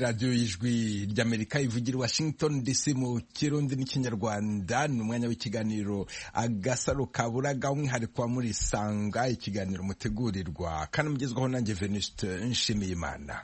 radiyo y'ijwi ry'Amerika ivugira Washington DC mu Kirundi n'Ikinyarwanda. Ni umwanya w'ikiganiro Agasaro Kaburaga, umwihariko wa muri Sanga, ikiganiro mutegurirwa kandi mugezwaho nanjye Venuste Nshimiyimana.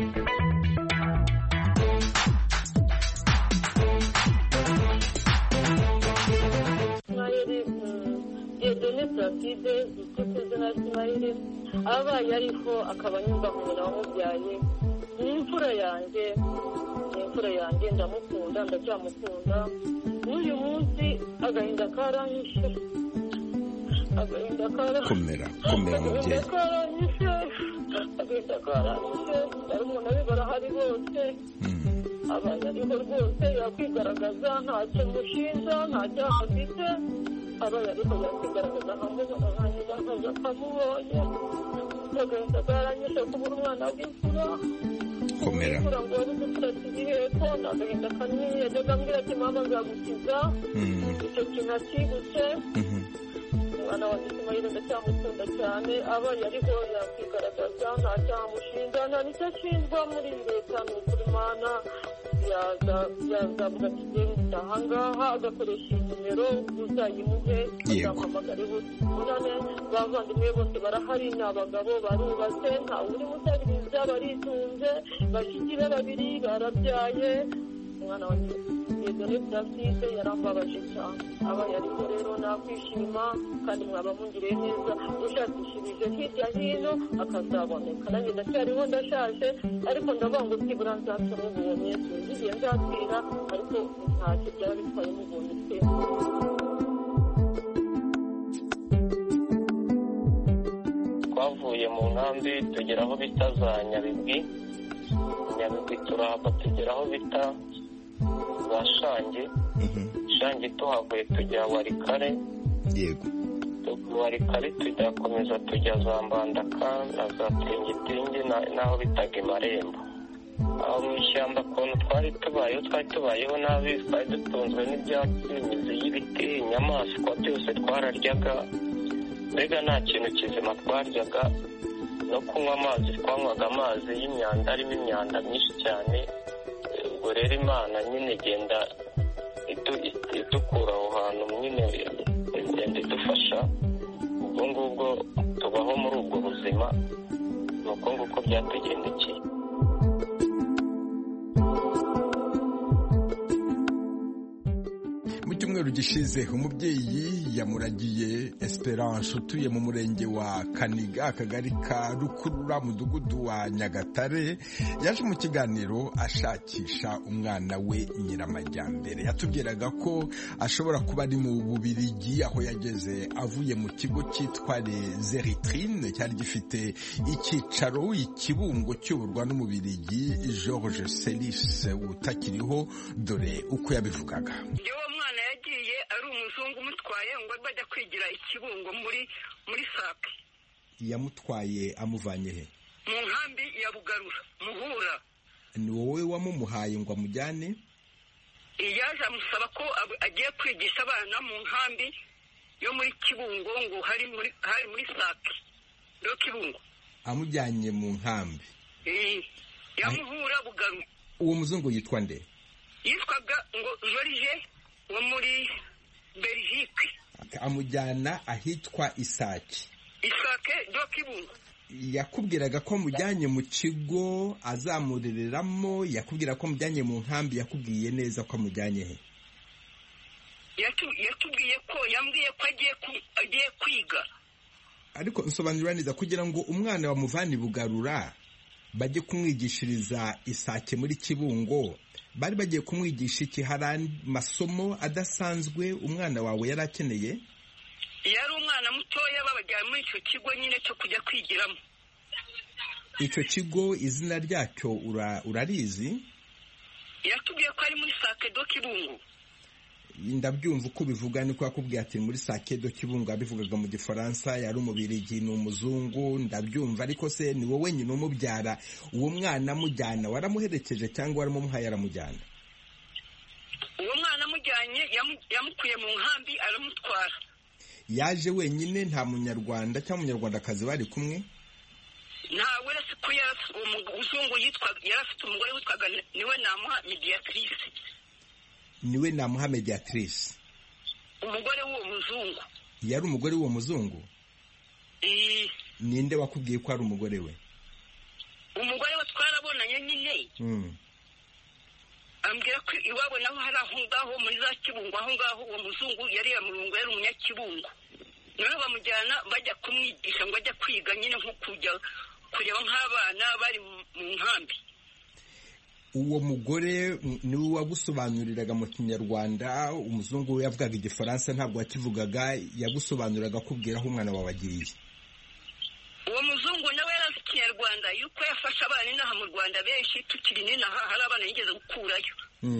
Placide izina ry'Ismaïl abaye ariho akaba nyumva umuntu wamubyaye ni imfura yanjye ndamukunda ndacyamukunda n'uyu munsi agahinda karanyishe komera mubyeyi agahinda karanyishe ari umuntu abi barahari bose abaye ariho rwose yakwigaragaza ntacyo mushinja nta cyaha afite abaye ariho yakwigaragaza nkamubona nkanjye nkaza akamubonye agahinda karanyishe kubura umwana w'imfura komera ngo wari udufurati ibiheko ni agahinda kanini yajyaga ambwira ati mama nzagukiza icyo kintu akibutse umwana wanjye Ismaïl ndacyamukunda cyane abaye ariho yakwigaragaza nta cyaha mushinja nta n'icyo ashinjwa muri leta ni ukuri mana yazavuga ati genda ahangaha agakoresha iyi nimero uzayimuhe uzamuhamagare bunane bavandimwe bose barahari ni abagabo barubatse ntawe uri musabiriza baritunze bashiki be babiri barabyaye umwana wanjye Dieudonné Placide yarambabaje cyane abaye ariko rero nakwishima kandi mwaba mungiriye neza ushakishirije hirya hino akazaboneka nanjye ndacyariho ndashaje ariko ndavuga ngo byibura nzapfa mubonye sinzi igihe nzapfira ariko ntacyo byaba bitwaye mubonye pe. Twavuye mu nkambi tugera aho bita za Nyabigwi turahava tugera aho bita za Shangi tuhavuye tujya Warikare yego Warikare tujakomeza tujya za Mbandaka na za Tingitingi n'aho bitaga Marembo. Aho mu ishyamba ukuntu twari tubayeho nabi, twari dutunzwe n'ibyatsi, imizi y'ibiti, inyamaswa byose twararyaga, mbega nta kintu kizima twaryaga, no kunywa amazi twanywaga amazi y'imyanda arimo imyanda myinshi cyane. Ubwo rero Imana nyine igenda idukura aho hantu nyine igenda idufasha, ubwo ngubwo tubaho muri ubwo buzima, ni uko nguko byatugendekeye. Mu cyumweru gishize umubyeyi yamuragiye Esperance utuye mu murenge wa Kaniga, akagari ka Rukurura, mudugudu wa Nyagatare, yaje mu kiganiro ashakisha umwana we Nyiramajyambere. Yatubwiraga ko ashobora kuba ari mu Bubiligi, aho yageze avuye mu kigo cyitwa Les Eritrines cyari gifite icyicaro i Kibungo cy'uburwa n'Umubiligi Georges Selis utakiriho, dore uko yabivugaga. Yagiye ari umuzungu umutwaye ngo bajya kwigira i Kibungo muri Sake. Yamutwaye amuvanye he? Mu nkambi ya Bugarura Muhura. Ni wowe wamumuhaye ngo amujyane? Yaje amusaba ko agiye kwigisha abana mu nkambi yo muri Kibungo, ngo hari muri Sake do Kibungo. Amujyanye mu nkambi? Yamuhura Bugarura. Uwo muzungu yitwa nde? Yitwaga ngo Georges wo muri Belgique. Amujyana ahitwa Isake do Kibungo. Yakubwiraga ko mujyanye mu kigo azamurereramo? Yakubwira ko mujyanye mu nkambi? Yakubwiye neza ko amujyanye he? Yatubwiye ko yambwiye ko agiye kwiga. Ariko nsobanurira neza, kugira ngo umwana wamuvane Bugarura bajye kumwigishiriza Isake muri Kibungo, bari bagiye kumwigisha iki? Hari masomo adasanzwe umwana wawe yari akeneye? Yari umwana mutoya babajyana muri icyo kigo nyine cyo kujya kwigiramo. Icyo kigo izina ryacyo urarizi? Yatubwiye ko ari muri Sake do Kibungo. Ndabyumva uko bivuga, niko yakubwiye ati muri Sake do Kibungo. Abivugaga mu Gifaransa, yari Umubiligi, ni umuzungu, ndabyumva. Ariko se ni wowe nyine umubyara uwo mwana amujyana, waramuherekeje cyangwa waramumuhaye aramujyana? Uwo mwana amujyanye yamukuye mu nkambi aramutwara. Yaje wenyine, nta munyarwanda cyangwa umunyarwandakazi bari kumwe? ntawe uretse ko umuzungu yari afite umugore witwaga niwe namuha mediatrice. Niwe namuha mediatrice, umugore w'uwo muzungu. Yari umugore w'uwo muzungu? Ninde wakubwiye ko ari umugore we? Umugore we twarabonanye nyine. Ambwira ko iwabo naho hari aho ngaho muri za Kibungo, aho ngaho uwo muzungu yari yamurungu, yari umunyakibungo. Noneho bamujyana bajya kumwigisha ngo ajya kwiga nyine nko kujya kureba nk'abana bari mu nkambi. Uwo mugore niwe wagusobanuriraga mu Kinyarwanda, umuzungu we yavugaga Igifaransa ntabwo wakivugaga, yagusobanuriraga kubwira aho umwana wawe agiye. Uwo muzungu nawe yarazi Kinyarwanda, yuko yafashe abana inaha mu Rwanda benshi tukiri n'inaha, hari abana yigeze gukurayo.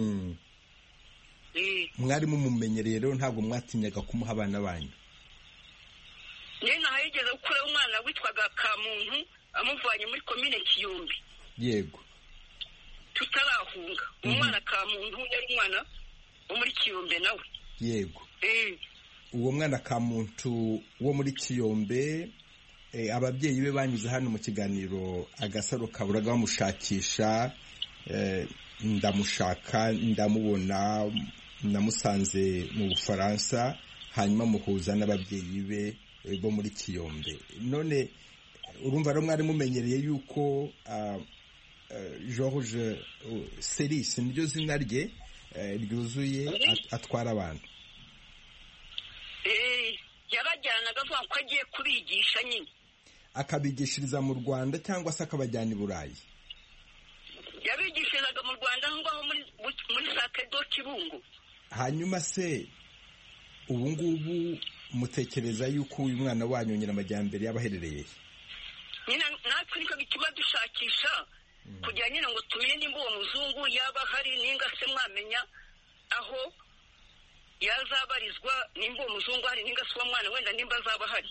Mwari mumumenyereye rero, ntabwo mwatinyaga kumuha abana banyu? N'inaha yigeze gukurayo umwana witwaga Kamuntu, amuvanye muri komine Kiyumbi. Yego. Tutarahunga. Umwana Kamuntu yari umwana wo muri Kiyombe nawe. Yego. Uwo mwana Kamuntu wo muri Kiyombe, ababyeyi be banyuze hano mu kiganiro Agasaro Kaburaga bamushakisha, ndamushaka ndamubona, namusanze mu Bufaransa, hanyuma muhuza n'ababyeyi be bo muri Kiyombe. None urumva rero mwari mumenyereye yuko George Seris niryo zina rye ryuzuye atwara abantu? Yarajyanaga avuga ko agiye kubigisha nyine. Akabigishiriza mu Rwanda cyangwa se akabajyana i Burayi? Yabigishirizaga mu Rwanda aho ngaho muri Sakedo Kibungo. Hanyuma se ubu ngubu mutekereza yuko uyu mwana wanyu Nyiramajyambere yabaherereye? Nyine natwe niko bituma dushakisha kugira nyine ngo tumenye nimba uwo muzungu yaba hari, ninga se mwamenya aho yazabarizwa, nimba uwo muzungu hari, ninga se uwo mwana wenda nimba azaba hari.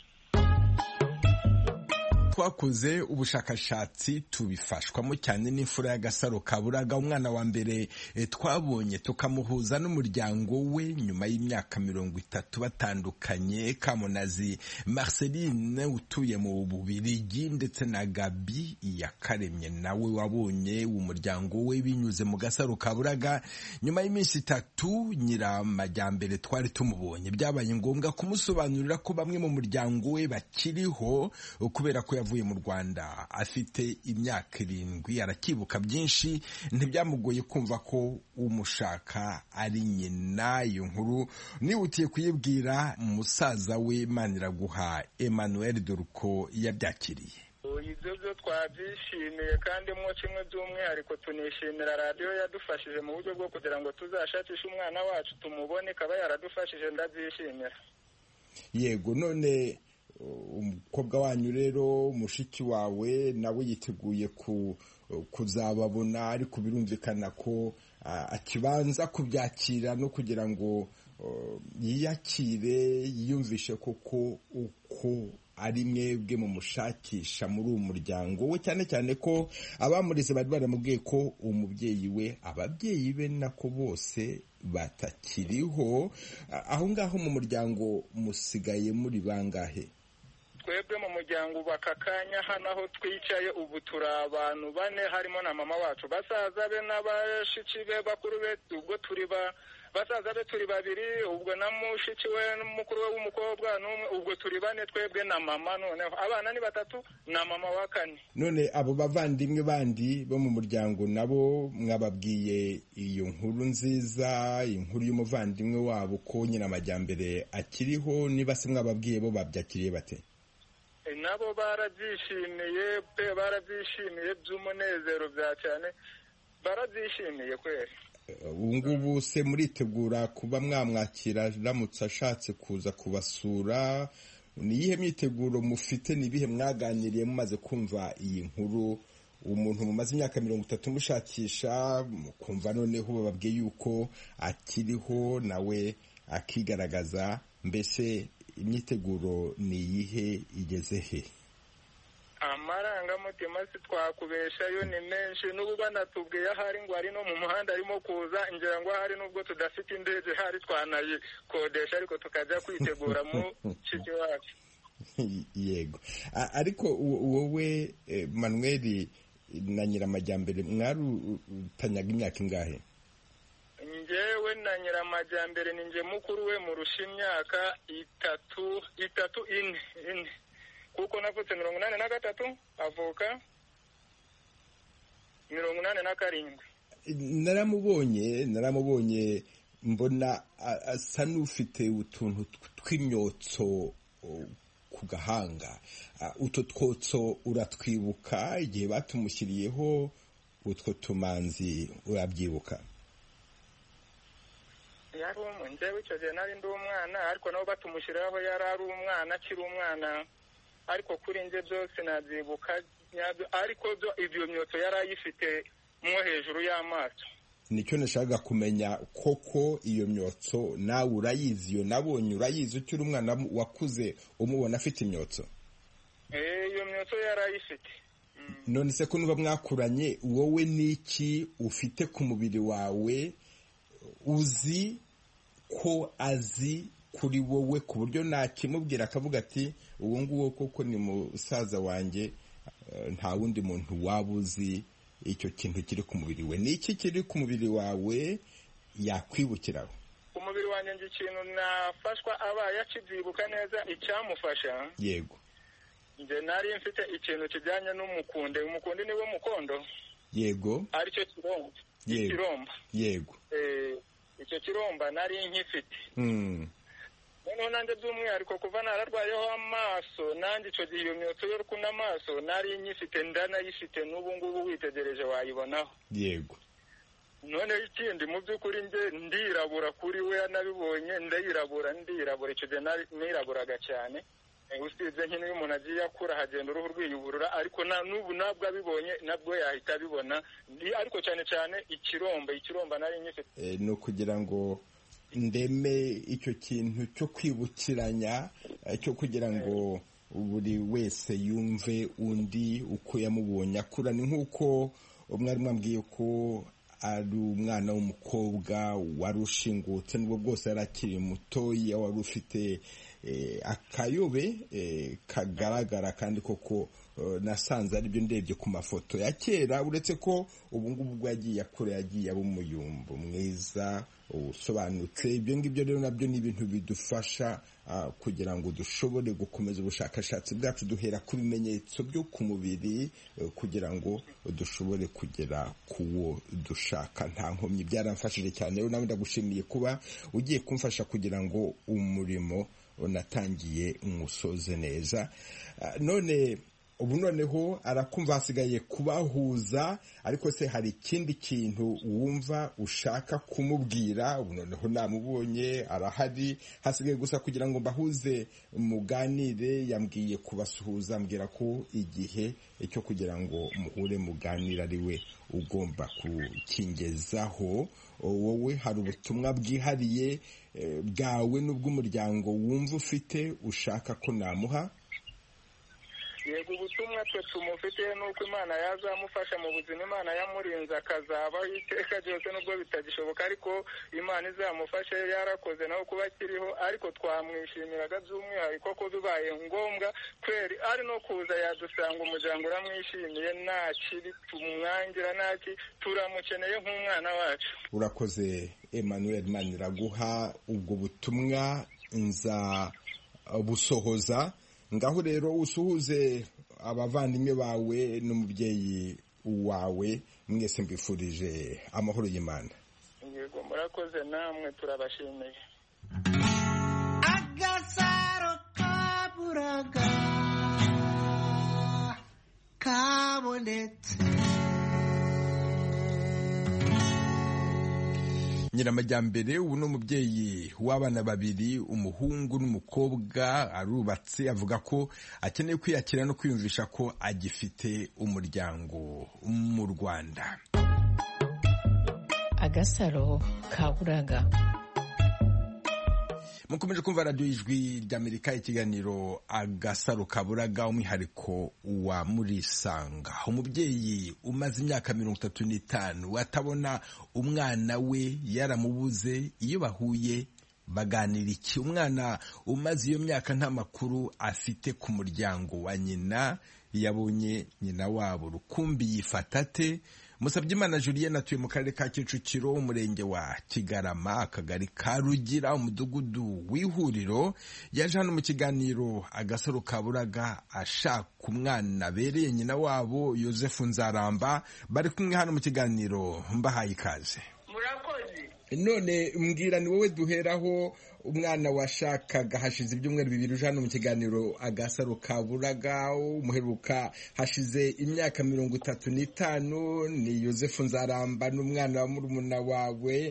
Twakoze ubushakashatsi tubifashwamo cyane n'imfura y'Agasaro Kaburaga, umwana wa mbere twabonye tukamuhuza n'umuryango we nyuma y'imyaka 30 batandukanye, Kamunazi Marceline utuye mu Bubiligi ndetse na Gabi Yakaremye nawe wabonye umuryango we binyuze mu Gasaro Kaburaga. Nyuma y'iminsi 3 Nyiramajyambere twari tumubonye, byabaye ngombwa kumusobanurira ko bamwe mu muryango we bakiriho kubera ko yavuye mu Rwanda afite imyaka 7. Arakibuka byinshi, ntibyamugoye kumva ko umushaka ari nyina. Iyo nkuru nihutiye kuyibwira musaza we Maniraguha Emmanuel Doruko yabyakiriye. Ibyo byo twabyishimiye kandi mwo kimwe by'umwihariko tunishimira radio yadufashije mu buryo bwo kugira ngo tuzashakishe umwana wacu tumubone, kaba yaradufashije, ndabyishimira. Yego, none umukobwa wanyu rero mushiki wawe nawe yiteguye kuzababona, ariko birumvikana ko akibanza kubyakira no kugira ngo yiyakire, yiyumvishe koko uko ari mwebwe mu mushakisha muri uwo muryango we, cyane cyane ko abamurize bari baramubwiye ko umubyeyi we, ababyeyi be nako bose batakiriho. Aho ngaho mu muryango musigaye muri bangahe? Twebwe mu muryango bakakanya hano aho twicaye ubu turi abantu 4, harimo na mama wacu, basaza be n'abashiki be bakuru be, ubwo turi basaza be turi 2, ubwo na mushiki we n'umukuru we w'umukobwa n'umwe, ubwo turi 4 twebwe na mama, noneho abana ni 3 na mama wa 4. None abo bavandimwe bandi bo mu muryango nabo mwababwiye iyo nkuru nziza, inkuru y'umuvandimwe wabo ko Nyiramajyambere akiriho? Niba se mwababwiye bo babyakiriye bate? Nabo barabyishimiye pe, barabyishimiye by'umunezero bya cyane, barabyishimiye kweri. Ubungubu se muritegura kuba mwamwakira ramutse ashatse kuza kubasura? Niyihe myiteguro mufite, nibihe mwaganiriye mumaze kumva iyi nkuru? Umuntu mumaze imyaka 30 mushakisha, mukumva noneho bababwiye yuko akiriho nawe akigaragaza, mbese imyiteguro ni iyihe, igeze he? Amarangamutima si twakubeshayo ni menshi, n'ubu banatubwiye ahari ngo ari no mu muhanda arimo kuza, ngira ngo ahari nubwo tudafite indege hari twanayikodesha, ariko tukajya kwitegura mu shiki wacu. yego. Ariko wowe Manuel na Nyiramajyambere mwarutanyaga imyaka ingahe? Njyewe na Nyiramajyambere ni nje mukuru we murusha imyaka itatu ine kuko navutse 83 avuka 87. Naramubonye mbona asa n'ufite utuntu tw'imyotso ku gahanga. Utwo twotso uratwibuka igihe batumushyiriyeho utwo tumanzi urabyibuka? Yari njyewe icyo gihe nari ndi umwana ariko nabo batumushyiraho yari ari umwana akiri umwana ariko kuri nje byose nabyibuka ariko ibyo myotso yari ayifite mwo hejuru y'amaso. Nicyo nashaka kumenya koko iyo myotso nawe urayizi? Iyo nabonye urayizi ukiri umwana wakuze umubona afite imyotso? Iyo myotso yari ayifite. None se ko nuba mwakuranye wowe niki ufite ku mubiri wawe uzi ko azi kuri wowe ku buryo nakimubwira akavuga ati uwo nguwo koko ni musaza wanjye, nta wundi muntu waba uzi icyo kintu kiri ku mubiri we? Ni iki kiri ku mubiri wawe yakwibukiraho? Ku mubiri wanjye nje ikintu nafashwa abaye akibyibuka neza icyamufasha. Yego. Nje nari mfite ikintu kijyanye n'umukunde. Umukunde niwe mukondo. Yego. Aricyo kiromba. Ikiromba. Yego. Icyo kiromba nari nkifite. Noneho nanjye by'umwihariko kuva nararwayeho amaso nanjye icyo gihe iyo myotso yo kuna amaso nari nyifite ndanayifite n'ubu ngubu witegereje wayibonaho. Yego. None ikindi mu by'ukuri nje ndirabura kuri we nabibonye ndirabura icyo gihe niraburaga cyane. Usibye nk'ino iyo umuntu agiye akura hagenda uruhu rwiyuburura ariko n'ubu nabwo abibonye nabwo yahita abibona ariko cyane cyane ikiromba nari nyifite. No kugira ngo ndeme icyo kintu cyo kwibukiranya cyo kugira ngo buri wese yumve undi uko yamubonye akura. Ni nk'uko umwari mwambwiye ko ari umwana w'umukobwa wari ushingutse nubwo bwose yari akiri mutoya wari ufite akayobe kagaragara kandi koko nasanze aribyo ndebye ku mafoto ya kera, uretse ko ubu ngubu ubwo yagiye akura yagiye aba umuyumbu mwiza usobanutse. Ibyo ngibyo rero nabyo ni ibintu bidufasha kugira ngo dushobore gukomeza ubushakashatsi bwacu duhera ku bimenyetso byo ku mubiri kugira ngo dushobore kugera ku wo dushaka nta nkomyi. Byaramfashije cyane rero nawe ndagushimiye kuba ugiye kumfasha kugira ngo umurimo natangiye umusoze neza. None ubu noneho arakumva hasigaye kubahuza, ariko se hari ikindi kintu wumva ushaka kumubwira? Ubu noneho namubonye arahari, hasigaye gusa kugira ngo mbahuze muganire. Yambwiye kubasuhuza, ambwira ko igihe cyo kugira ngo muhure muganire ari we ugomba kukingezaho. Wowe hari ubutumwa bwihariye bwawe n'ubw'umuryango wumva ufite ushaka ko namuha? Yego, ubutumwa twe tumufite nuko Imana yazamufasha mu buzima, Imana yamurinze akazabaho iteka ryose nubwo bitagishoboka, ariko Imana izamufashe. Yarakoze nawe kuba akiriho, ariko twamwishimiraga by'umwihariko ko bibaye ngombwa kweri ari no kuza yadusanga umuryango uramwishimiye, nta kibi tumwangira, ntaki turamukeneye nk'umwana wacu. Urakoze Emmanuel Maniraguha, ubwo butumwa nza busohoza. Ngaho rero usuhuze abavandimwe bawe n'umubyeyi wawe, mwese mbifurije amahoro y'Imana. Yego, murakoze namwe turabashimiye. Agasaro kaburaga kabonetse. Nyiramajyambere ubu n'umubyeyi w'abana babiri, umuhungu n'umukobwa, arubatse. Avuga ko akeneye kwiyakira no kwiyumvisha ko agifite umuryango mu Rwanda. Agasaro kaburaga. Mukomeje kumva radiyo Ijwi ry'Amerika, ikiganiro Agasaro kaburaga, umwihariko wa Murisanga. Umubyeyi umaze imyaka 35 atabona umwana we, yaramubuze. Iyo bahuye baganira iki? Umwana umaze iyo myaka nta makuru afite ku muryango wa nyina, yabonye nyina wabo rukumbi yifata ate? Musabyimana Julienne atuye mu karere ka Kicukiro, umurenge wa Kigarama, akagari ka Rugira, umudugudu w'Ihuriro. Yaje hano mu kiganiro Agasaro Kaburaga ashaka umwana abereye nyina wabo Yozefu Nzaramba. Bari kumwe hano mu kiganiro, mbahaye ikaze. Murakoze. None mbwira, ni wowe duheraho. Umwana washakaga hashize ibyumweru 2 uje hano mu kiganiro Agasaro Kaburaga, umuheruka hashize imyaka 35, ni Yozefu Nzaramba, n'umwana wa murumuna wawe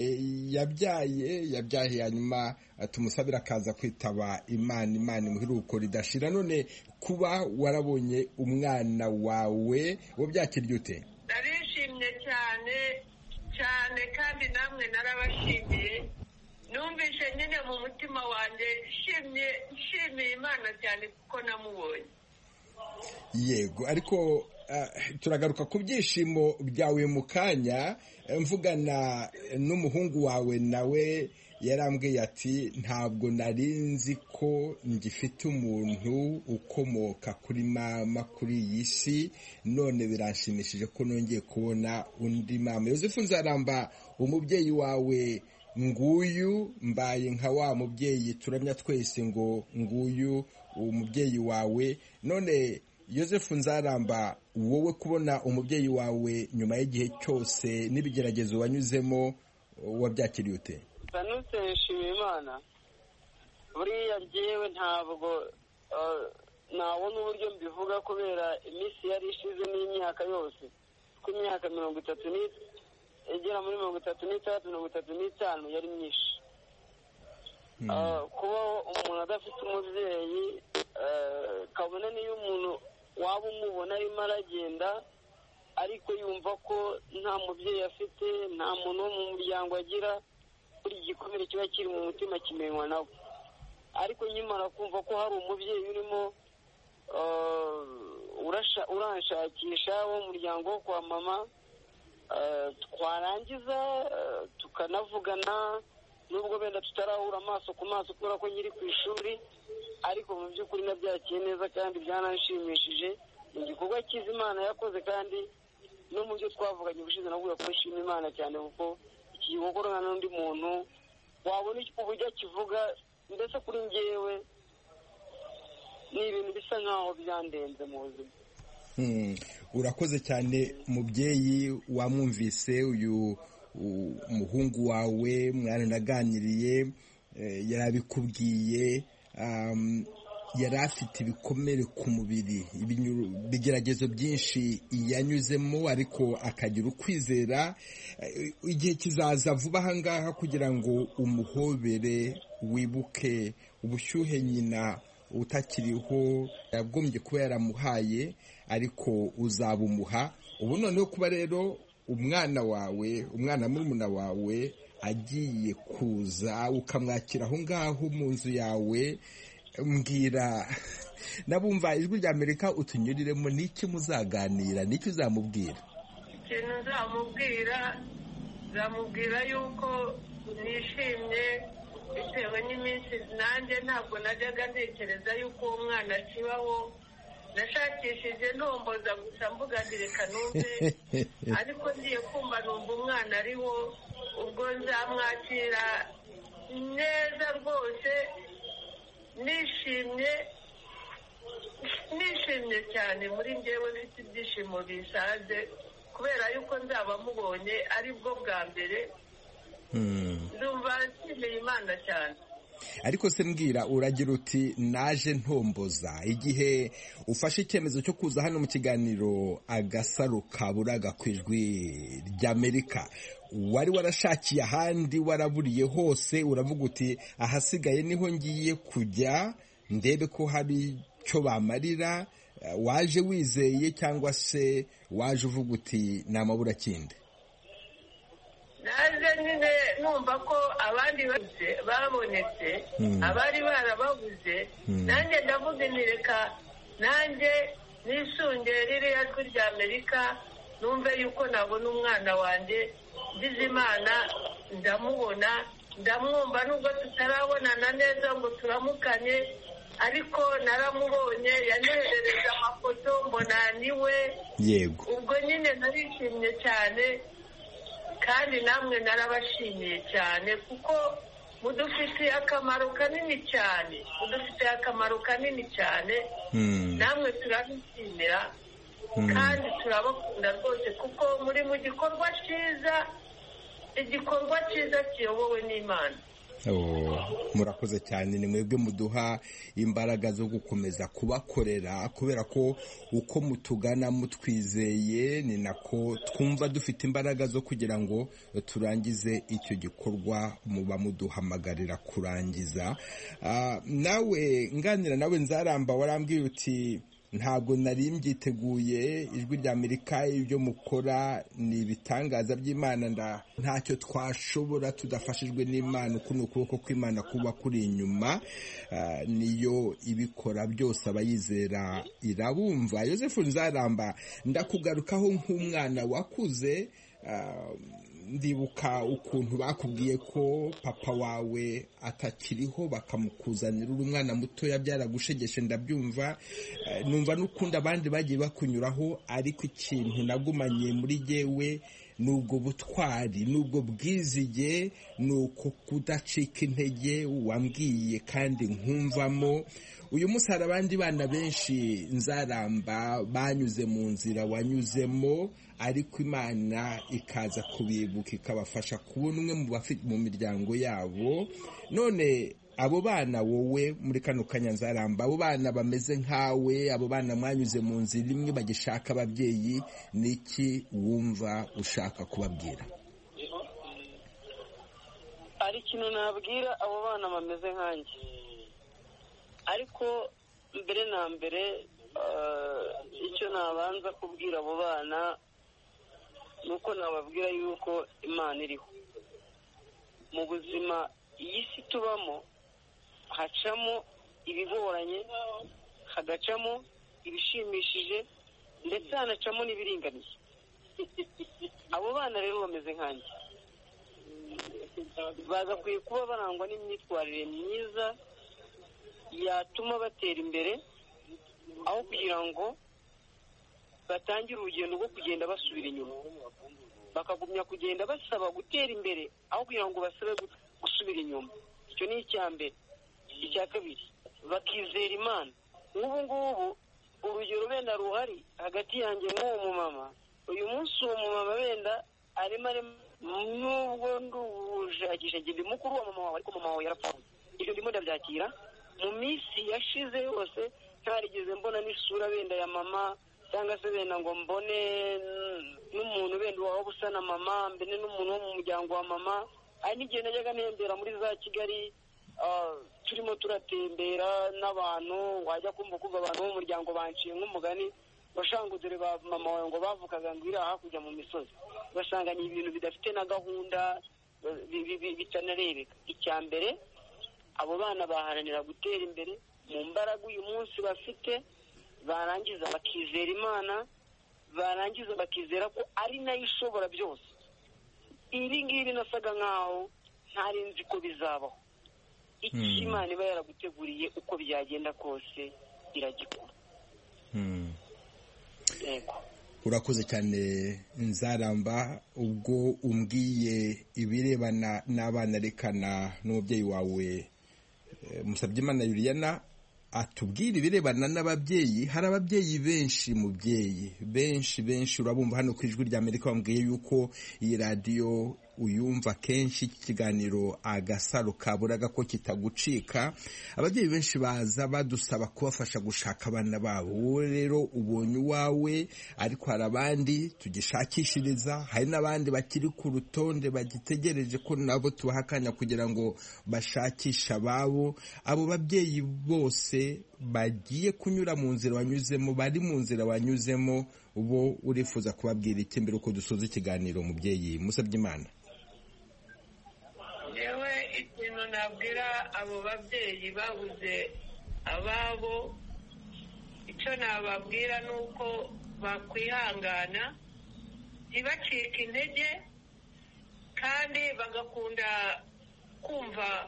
yabyaye hanyuma tumusabira akaza kwitaba Imana muheruko ridashira. None kuba warabonye umwana wawe wabyakiriye ute? Narishimye cyane kandi namwe narabashimiye. Numvise nyine mu mutima wanjye nshimiye Imana cyane kuko namubonye. Yego, ariko turagaruka ku byishimo byawe mu kanya. Mvugana n'umuhungu wawe, nawe yarambwiye ati ntabwo narinzi ko ngifite umuntu ukomoka kuri mama kuri iyi si, none biranshimishije ko nongeye kubona undi mama. Yozefu Nzaramba, umubyeyi wawe nguyu, mbaye nka wa mubyeyi turamya twese ngo nguyu umubyeyi wawe. None Yozefu Nzaramba, wowe kubona umubyeyi wawe nyuma y'igihe cyose n'ibigeragezo wanyuzemo, wabyakiriye ute? Sanutse nshimiye Imana. Buriya jyewe ntabwo nabona uburyo mbivuga kubera iminsi yari ishize n'imyaka yose, ku myaka 30 egera muri 33 35 yari myinshi. Kuba umuntu adafite umubyeyi, kabone niyo umuntu waba umubona arimo aragenda ariko yumva ko nta mubyeyi afite, nta muntu wo mu muryango agira, buri gikomere kiba kiri mu mutima kimenywa nawe. Ariko nyimara kumva ko hari umubyeyi urimo uranshakisha wo mu muryango wo kwa mama, twarangiza tukanavugana, nubwo benda tutarahura amaso ku maso kubera ko nyiri ku ishuri, ariko mu by'ukuri nabyakiye neza kandi byananshimishije. Ni igikorwa cyiza Imana yakoze, kandi no mu byo twavuganye ubushize navuga ko nshima Imana cyane kuko iki gikorwa n'undi muntu wabona uburyo kivuga, ndetse kuri njyewe ni ibintu bisa nkaho byandenze mu buzima. Urakoze cyane mubyeyi, wamwumvise uyu umuhungu wawe mwaranaganiriye, yarabikubwiye, yari afite ibikomere ku mubiri, ibigeragezo byinshi yanyuzemo, ariko akagira ukwizera. Igihe kizaza vuba aha ngaha kugira ngo umuhobere, wibuke ubushyuhe nyina utakiriho yagombye kuba yaramuhaye, ariko uzabumuha. Ubu noneho kuba rero umwana wawe, umwana murumuna wawe agiye kuza ukamwakira aho ngaho mu nzu yawe, mbwira nabumva Ijwi ry'Amerika utunyuriremo, n'iki muzaganira, n'iki uzamubwira? Ikintu nzamubwira yuko nishimye bitewe n'iminsi nanjye ntabwo najyaga ntekereza yuko uwo mwana akibaho. Nashakishije ntomboza gusa mvuga ngo reka numve, ariko ngiye kumva numva umwana ariho. Ubwo nzamwakira neza rwose, nishimye cyane muri njyewe, mfite ibyishimo bisaze kubera yuko nzaba mubonye ari bwo bwa mbere. Ndumva nshimiye Imana cyane. Ariko se mbwira, uragira uti naje ntomboza, igihe ufashe icyemezo cyo kuza hano mu kiganiro Agasaro Kaburaga ku Ijwi ry'Amerika, wari warashakiye ahandi, waraburiye hose, uravuga uti ahasigaye niho ngiye kujya ndebe ko hari icyo bamarira? Waje wizeye cyangwa se waje uvuga uti ni amaburakindi? naje nyine numva ko abandi babonetse, abari barababuze, nanjye ndavuga nti reka nanjye nisunge ririya Jwi ry'Amerika numve yuko nabona umwana wanjye, ngize Imana ndamubona, ndamwumva nubwo tutarabonana neza ngo turamukanye, ariko naramubonye, yanyoherereje amafoto mbona niwe. Yego. Ubwo nyine narishimye cyane, kandi namwe narabashimiye cyane kuko mudufitiye akamaro kanini cyane, namwe turabishimira kandi turabakunda rwose kuko muri mu gikorwa cyiza kiyobowe n'Imana. Murakoze cyane, ni mwebwe muduha imbaraga zo gukomeza kubakorera, kubera ko uko mutugana mutwizeye ni nako twumva dufite imbaraga zo kugira ngo turangize icyo gikorwa muba muduhamagarira kurangiza. Nawe nganira nawe Nzaramba, warambwiye uti ntabwo nari mbyiteguye, ijwi rya Amerika ibyo mukora ni ibitangaza by'Imana, ntacyo twashobora tudafashijwe n'Imana, uko ni ukuboko kw'Imana kuba kuri inyuma, niyo ibikora byose abayizera irabumva. Yosefu Nzaramba, ndakugarukaho nk'umwana wakuze, ndibuka ukuntu bakubwiye ko papa wawe atakiriho bakamukuzanira, uri umwana mutoya, byaragushegeshe ndabyumva, numva n'ukunda abandi bagiye bakunyuraho, ariko ikintu nagumanye muri jyewe nubwo butwari, nubwo bwizige, nuko kudacika intege wambwiye kandi nkumvamo. Uyu munsi hari abandi bana benshi Nzaramba banyuze mu nzira wanyuzemo, ariko Imana ikaza kubibuka ikabafasha kubona umwe mu miryango yabo. None abo bana wowe muri kano kanya Nzaramba, abo bana bameze nkawe, abo bana mwanyuze mu nzira imwe bagishaka ababyeyi, niki wumva ushaka kubabwira? hari ikintu nabwira abo bana bameze nkanjye, ariko mbere na mbere icyo nabanza kubwira abo bana ni uko nababwira yuko Imana iriho mu buzima. Iyi si tubamo hacamo ibigoranye, hagacamo ibishimishije, ndetse hanacamo n'ibiringaniye. Abo bana rero bameze nkanjye, bagakwiye kuba barangwa n'imyitwarire myiza yatuma batera imbere, aho kugira ngo batangire urugendo rwo kugenda basubira inyuma, bakagumya kugenda basaba gutera imbere aho kugira ngo basabe gusubira inyuma. Icyo ni icya mbere. Icya kabiri, bakizera Imana. Nk'ubu ngubu urugero wenda ruhari hagati yanjye n'uwo mumama, uyu munsi uwo mumama wenda arimo nubwo ndushakisha ndi mukuru wa mama wawe, ariko mama wawe yarapfuye. Ibyo ndimo ndabyakira. Mu minsi yashize yose ntarigeze mbona n'isura wenda ya mama, cyangwa se wenda ngo mbone n'umuntu wenda waba usa na mama, mbene n'umuntu wo mu muryango wa mama. Hari n'igihe najyaga ntembera muri za Kigali, turimo turatembera n'abantu, wajya kumva kuva abantu bo mu muryango banciye nk'umugani, bashanga dore ba mama wawe ngo bavukaga ngo iri hakurya mu misozi, basanga ni ibintu bidafite na gahunda, bitanarebeka. Icya mbere, abo bana baharanira gutera imbere mu mbaraga uyu munsi bafite, barangiza bakizera Imana, barangiza bakizera ko ari nayo ishobora byose. Iri ngiri nasaga nkaho ntari nzi ko bizabaho. Icyo Imana iba yaraguteguriye uko byagenda kose iragikora. Urakoze cyane Nzaramba. Ubwo umbwiye ibirebana n'abana, rekana n'umubyeyi wawe Musabyimana Juliana atubwira ibirebana n'ababyeyi. Hari ababyeyi benshi, mubyeyi benshi urabumva hano ku ijwi rya Amerika, bambwiye yuko iyi radiyo uyumva kenshi, iki kiganiro Agasaro Kaburaga ko kitagucika. Ababyeyi benshi baza badusaba kubafasha gushaka abana babo. Wowe rero ubonye uwawe, ariko hari abandi tugishakishiriza, hari n'abandi bakiri ku rutonde bagitegereje ko nabo tubaha akanya kugira ngo bashakishe ababo. Abo babyeyi bose bagiye kunyura mu nzira wanyuzemo, bari mu nzira wanyuzemo, ubo urifuza kubabwira iki mbere uko dusoza ikiganiro, mubyeyi Musabyimana? yewe ikintu nabwira abo babyeyi babuze ababo, icyo nababwira ni uko bakwihangana, ntibacike intege, kandi bagakunda kumva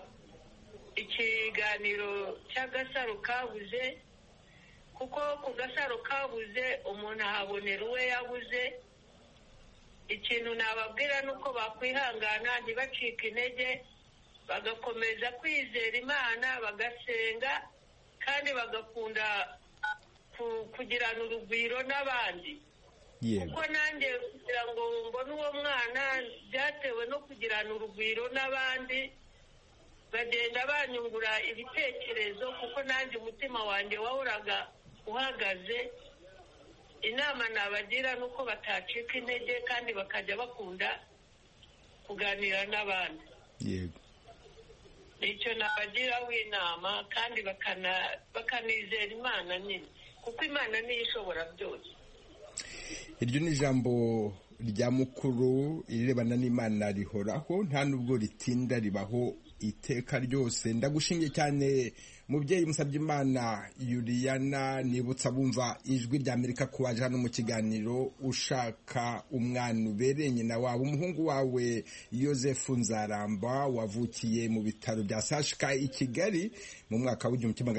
ikiganiro cy'agasaro kabuze, kuko ku gasaro kabuze umuntu ahabonera uwe yabuze. Ikintu nababwira ni uko bakwihangana ntibacike intege, bagakomeza kwizera Imana, bagasenga kandi bagakunda kugirana urugwiro n'abandi. Kuko nanjye kugira ngo mbone uwo mwana byatewe no kugirana urugwiro n'abandi, bagenda banyungura ibitekerezo, kuko nanjye umutima wanjye wahoraga uhagaze. Inama nabagira ni uko batacika intege kandi bakajya bakunda kuganira n'abandi. Yego, nicyo nabagiraho inama, kandi bakanizera Imana nyine, kuko Imana niyo ishobora byose. iryo ni ijambo rya mukuru, irebana n'Imana rihoraho, nta nubwo ritinda, ribaho iteka ryose. Ndagushimiye cyane mubyeyi Musabyimana Juliana. Nibutsa bumva ijwi rya Amerika ko waje hano mu kiganiro ushaka umwana ubereye nyina wawe. Umuhungu wawe Yozefu Nzaramba wavukiye mu bitaro bya Sashika i Kigali mu mwaka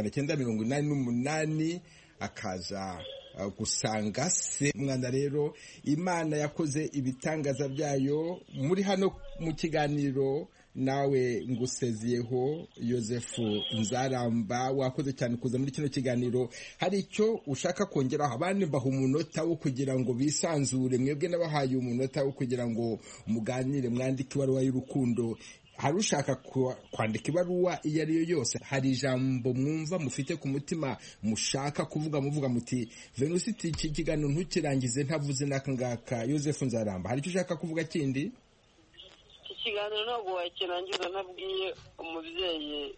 w'1988, akaza gusanga se. Mwana rero, Imana yakoze ibitangaza byayo. Muri hano mu kiganiro nawe nguseziyeho Yozefu Nzaramba, wakoze cyane kuza muri kino kiganiro. Hari icyo ushaka kongeraho? Abandi mbaha umunota wo kugira ngo bisanzure, mwebwe nabahaye umunota wo kugira ngo muganire, mwandike ibaruwa y'urukundo. Hari ushaka kwandika ibaruwa iyo ari yo yose? Hari ijambo mwumva mufite ku mutima mushaka kuvuga, muvuga muti Venuste, iki kiganiro ntukirangize ntavuze n'aka ngaka? Yozefu Nzaramba, hari icyo ushaka kuvuga kindi? Ikiganiro ntabwo wakirangiza ntabwiye umubyeyi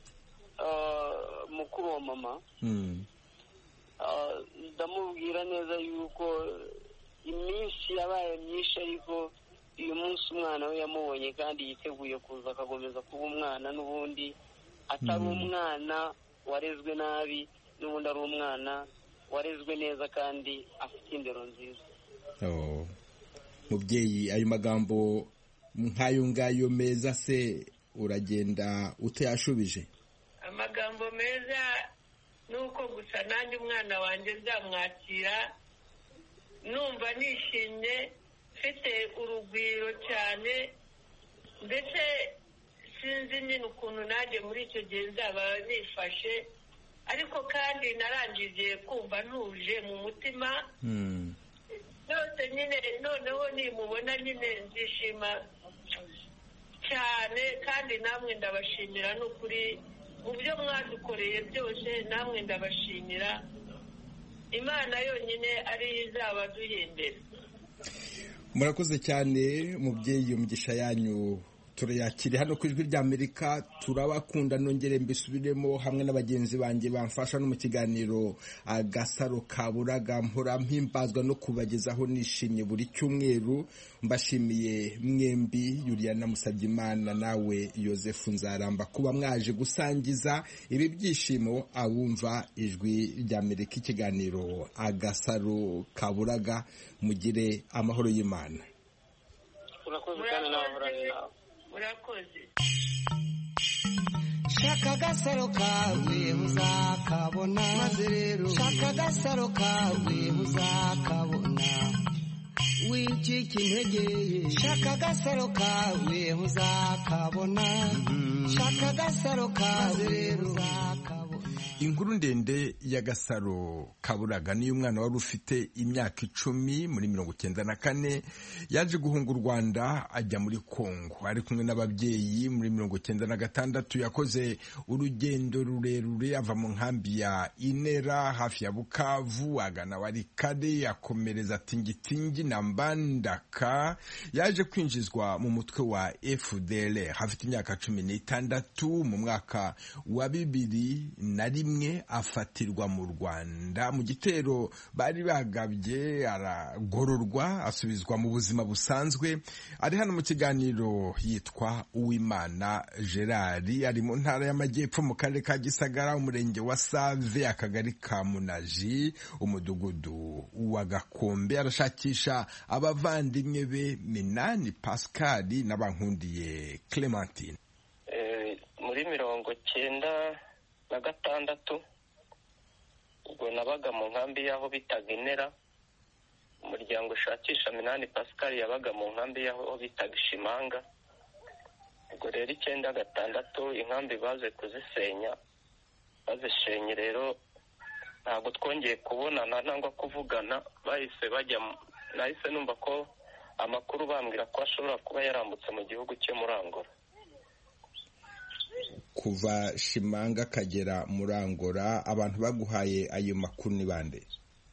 mukuru wa mama. Ndamubwira neza yuko iminsi yabaye myinshi, ariko uyu munsi umwana we yamubonye kandi yiteguye kuza akakomeza kuba umwana, n'ubundi atari umwana warezwe nabi, n'ubundi ari umwana warezwe neza kandi afite indero nziza. Mubyeyi, ayo magambo nk'ayo ngayo meza se uragenda utayashubije? Amagambo meza ni uko gusa nanjye umwana wanjye nzamwakira numva nishimye, mfite urugwiro cyane, ndetse sinzi nyine ukuntu nanjye muri icyo gihe nzaba nifashe, ariko kandi narangije kumva ntuje mu mutima byose nyine. Noneho nimubona nyine nzishima cyane, kandi namwe ndabashimira n'ukuri mu byo mwadukoreye byose, namwe ndabashimira. Imana yonyine ariyo izaba duhembera. Murakoze cyane mubyeyi, umugisha yanyu turayakire hano ku ijwi rya Amerika. Turabakunda, nongere mbisubiremo hamwe n'abagenzi banjye bamfasha no mu kiganiro Agasaro Kaburaga. Mpora mpimbazwa no kubagezaho nishimye buri cyumweru. Mbashimiye mwembi, Juliana Musabyimana nawe Yozefu Nzaramba, kuba mwaje gusangiza ibi byishimo abumva ijwi rya Amerika, ikiganiro Agasaro Kaburaga. Mugire amahoro y'Imana. Urakoze cyane n'abahoranyi nawe. Urakoze. Shaka agasaro kawe muzakabona, maze rero shaka agasaro kawe muzakabona. Wicika intege, shaka agasaro kawe muzakabona. Shaka agasaro kawe rero muzakabona. Inkuru ndende y'Agasaro Kaburaga niyo umwana wari ufite imyaka 10 muri 1994 yaje guhunga u Rwanda ajya muri Kongo. Ari kumwe n'ababyeyi muri 1996 yakoze urugendo rurerure ava mu nkambi ya Inera hafi ya Bukavu agana Walikale, akomereza Tingitingi na Mbandaka. Yaje kwinjizwa mu mutwe wa FDLR hafite imyaka 16. Mu mwaka wa 2001 afatirwa mu Rwanda mu gitero bari bagabye, aragororwa asubizwa mu buzima busanzwe. Ari hano mu kiganiro yitwa Uwimana Gerard, ari mu ntara y'Amajyepfo mu karere ka Gisagara, umurenge wa Save, akagari ka Munaji, umudugudu wa Gakombe. Arashakisha abavandimwe be Minani Pascal n'Abankundiye Clementine. 1996 ubwo nabaga mu nkambi y'aho bitaga Inera. Umuryango ushakisha Minani Pascal yabaga mu nkambi y'aho bitaga Shimanga. Ubwo rero 1996 inkambi baze kuzisenya, bazishenye rero ntabwo twongeye kubonana nangwa kuvugana, bahise nahise numva ko amakuru bambwira ko ashobora kuba yarambutse mu gihugu cye muri Angola. Kuva Shimanga kagera muri Angola, abantu baguhaye ayo makuru ni bande?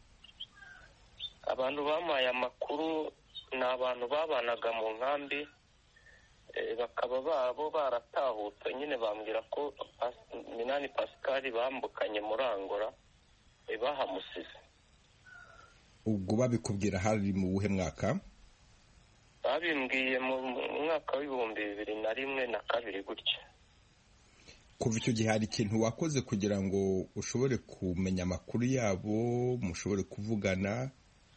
Abantu bamaye amakuru ni abantu babanaga mu nkambi, bakaba babo baratahutse nyine bambwira ko Minani Pascal bambukanye muri Angola bahamusize. Ubwo babikubwira hari mu buhe mwaka? Babimbwiye mu mwaka w'2001 na 2002 gutya. Kuva icyo gihe hari ikintu wakoze kugira ngo ushobore kumenya amakuru yabo, mushobore kuvugana?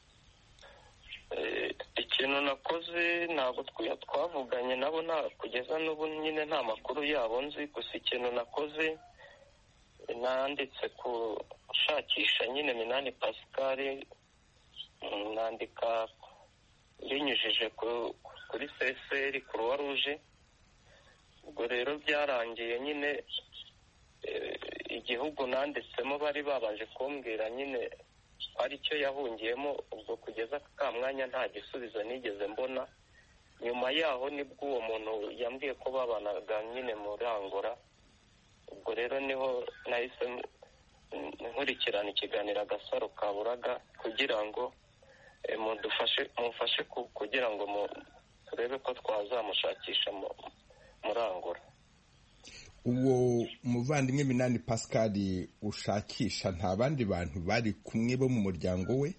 Ikintu nakoze ntabwo twavuganye nabo, kugeza n'ubu nyine nta makuru yabo nzi. Gusa ikintu nakoze nanditse kushakisha nyine Minani Pascal, nandika binyujije kuri CSR Croix Rouge. Ubwo rero byarangiye nyine igihugu nanditsemo bari babanje kumbwira nyine ari cyo yahungiyemo. Ubwo kugeza ka mwanya nta gisubizo nigeze mbona. Nyuma yaho nibwo uwo muntu yambwiye ko babanaga nyine muri Angola. Ubwo rero niho nahise nkurikirana ikiganiro Agasaro Kaburaga kugira ngo mufashe kugira ngo turebe ko twazamushakisha muri Angola. Uwo muvandimwe Minani Pascal ushakisha nta bandi bantu bari kumwe bo mu muryango we?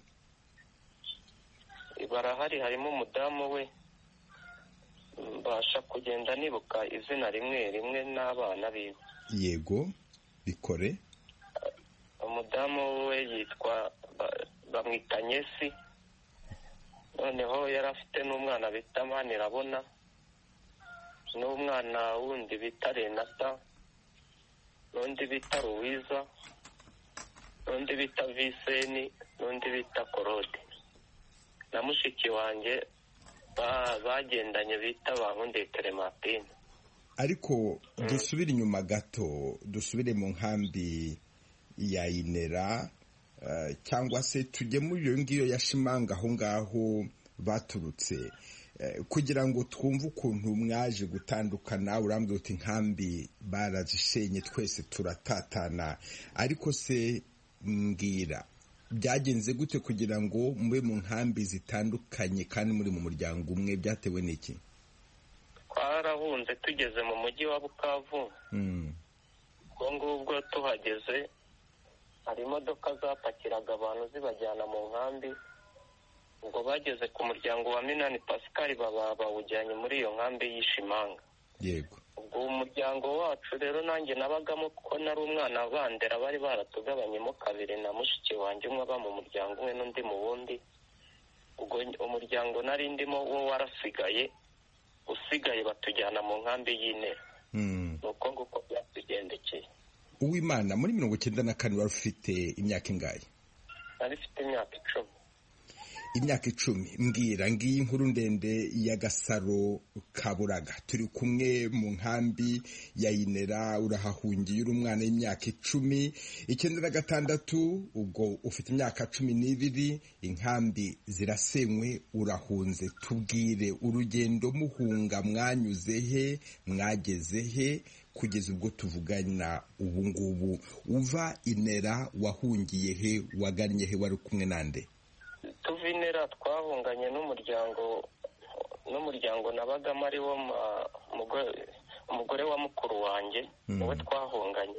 Barahari, harimo umudamu we, mbasha kugenda nibuka izina rimwe n'abana biwe. Yego, bikore. Umudamu we yitwa bamwita Nyesi. Noneho yari afite n'umwana bita Manirabona, n'umwana wundi bita Renata, n'undi bita Ruwiza, n'undi bita Viseni, n'undi bita Korode. Na mushiki wanjye bagendanye bita Bankunde Clementine. Ariko dusubire inyuma gato, dusubire mu nkambi ya Inera, cyangwa se tujye muri iyo ngiyo ya Shimanga aho ngaho baturutse, kugira ngo twumve ukuntu mwaje gutandukana. Urambwira uti nkambi barazishenye twese turatatana, ariko se mbwira byagenze gute kugira ngo mube mu nkambi zitandukanye kandi muri mu muryango umwe? Byatewe n'iki? Twarahunze tugeze mu mujyi wa Bukavu. Ubwo ngubwo tuhageze hari imodoka zapakiraga abantu zibajyana mu nkambi. Ubwo bageze ku muryango wa Minani Pascal bawujyanye muri iyo nkambi y'Ishimanga. Yego. Ubwo umuryango wacu rero nanjye nabagamo kuko nari umwana bandera, bari baratugabanyemo kabiri na mushiki wanjye, umwe aba mu muryango umwe n'undi mu wundi. Ubwo umuryango nari ndimo wo warasigaye, usigaye batujyana mu nkambi y'Inera. Nuko nguko byatugendekeye. Uwimana, muri 1994 wari ufite imyaka ingahe? Nari mfite imyaka 10. Imyaka 10. Mbwira, ngiyi inkuru ndende ya Gasaro Kaburaga. Turi kumwe mu nkambi ya Inera, urahahungiye uri umwana w'imyaka 10. 1996 ubwo ufite imyaka 12, inkambi zirasenywe, urahunze. Tubwire urugendo muhunga, mwanyuze he, mwageze he kugeza ubwo tuvugana ubu ngubu? Uva Inera wahungiye he, wagannye he, wari kumwe nande? Tuva Inera twahunganye n'umuryango nabagamo ari wo umugore wa mukuru wanjye, niwe twahunganye.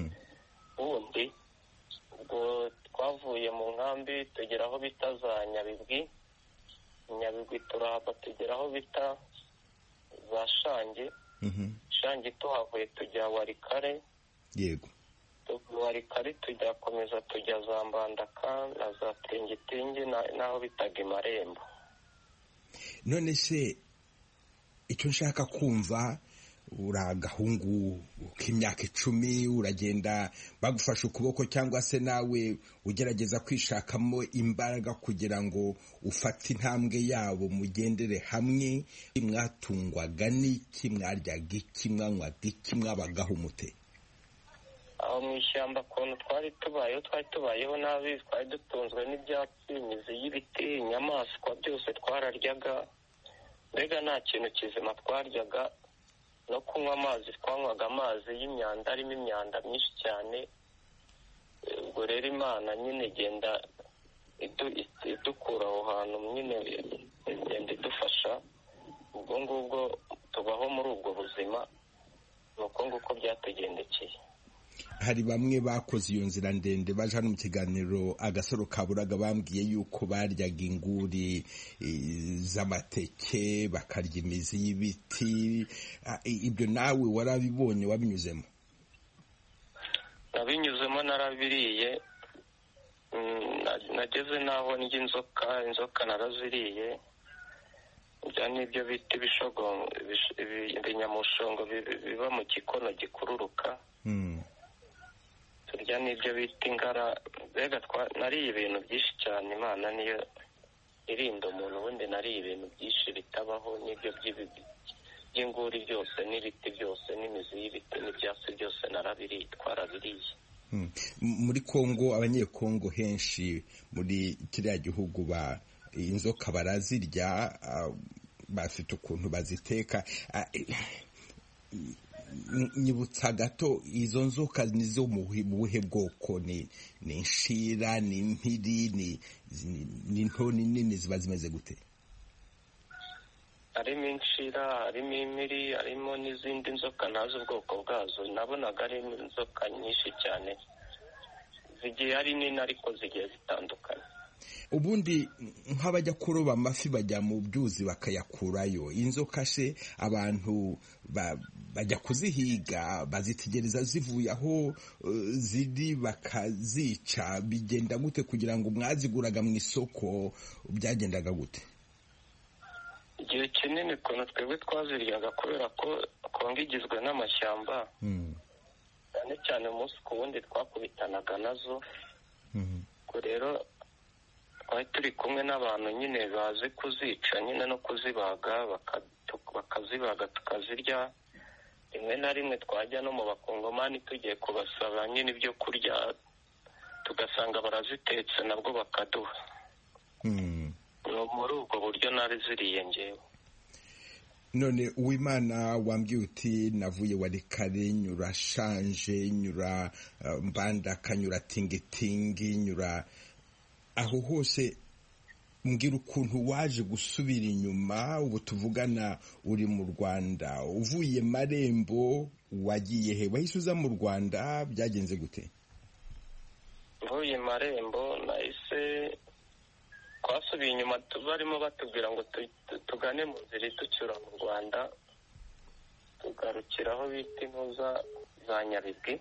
Ubundi ubwo twavuye mu nkambi tugera aho bita za Nyabigwi turahava tugera aho bita za Shange. Shange tuhavuye tujya Warikare. Yego. Warikare tujakomeza tujya za Mbandaka na za Tingitingi naho bitaga Marembo. None se icyo nshaka kumva, uri agahungu k'imyaka 10 uragenda bagufasha ukuboko cyangwa se nawe ugerageza kwishakamo imbaraga kugira ngo ufate intambwe yabo mugendere hamwe. Mwatungwaga n'iki? Mwaryaga iki? Mwanywaga iki? Mwabagaho mute? aho mu ishyamba ukuntu twari tubayeho nabi, twari dutunzwe n'ibyatsi, imizi y'ibiti, inyamaswa, byose twararyaga. Mbega nta kintu kizima twaryaga. No kunywa amazi, twanywaga amazi y'imyanda, arimo imyanda myinshi cyane. Ubwo rero Imana nyine igenda idukura aho hantu, nyine igenda idufasha. Ubwo ngubwo tubaho muri ubwo buzima, nuko nguko byatugendekeye. Hari bamwe bakoze iyo nzira ndende baje hano mu kiganiro Agasaro Kaburaga bambwiye yuko baryaga inguri z'amateke, bakarya imizi y'ibiti. Ibyo nawe warabibonye, wabinyuzemo? Nabinyuzemo, narabiriye. Nageze naho ndya inzoka naraziriye. Ibyo nibyo bita ibinyamushongo biba mu gikono gikururuka. Turya n'ibyo bita ingara. Mbega nariye ibintu byinshi cyane. Imana niyo irinda umuntu, ubundi nariye ibintu byinshi bitabaho, n'ibyo by'inguri byose, n'ibiti byose, n'imizi y'ibiti, n'ibyatsi byose narabiriye, twarabiriye. Muri Kongo, abanyekongo henshi muri kiriya gihugu inzoka barazirya, bafite ukuntu baziteka. Nyibutsa gato, izo nzoka nizo mu buhe bwoko? Ni inshira, ni impiri, ni nto, ni nini, ziba zimeze gute? Harimo inshira, harimo impiri, harimo n'izindi nzoka ntazi ubwoko bwazo. Nabonaga ari inzoka nyinshi cyane, zigiye ari nini ariko zigiye zitandukanye. Ubundi nk'abajya kuroba amafi bajya mu byuzi bakayakurayo. Inzoka se abantu bajya kuzihiga, bazitegereza zivuye aho ziri bakazica. Bigenda gute kugira ngo mwaziguraga mu isoko? Byagendaga gute? Igihe kinini ukuntu twebwe twaziryaga, kubera ko Kongo igizwe n'amashyamba, cyane cyane umunsi ku wundi twakubitanaga nazo. Ubwo rero twari turi kumwe n'abantu nyine bazi kuzica nyine no kuzibaga, bakazibaga tukazirya. Rimwe na rimwe twajya no mu bakongomani tugiye kubasaba nyine ibyo kurya, tugasanga barazitetse nabwo bakaduha. Muri ubwo buryo nariziriye njyewe. None Uwimana, wambwiye uti navuye Walikale, nyura Shanje, nyura Mbandaka, nyura Tingitingi, nyura aho hose. Mbwira ukuntu waje gusubira inyuma. Ubu tuvugana uri mu Rwanda, uvuye Marembo, wagiye he? Wahise uza mu Rwanda, byagenze gute? Mvuye Marembo nahise, twasubiye inyuma, barimo batubwira ngo tugane mu nzira iducyura mu Rwanda, tugarukira aho bita intuza za Nyabigwi.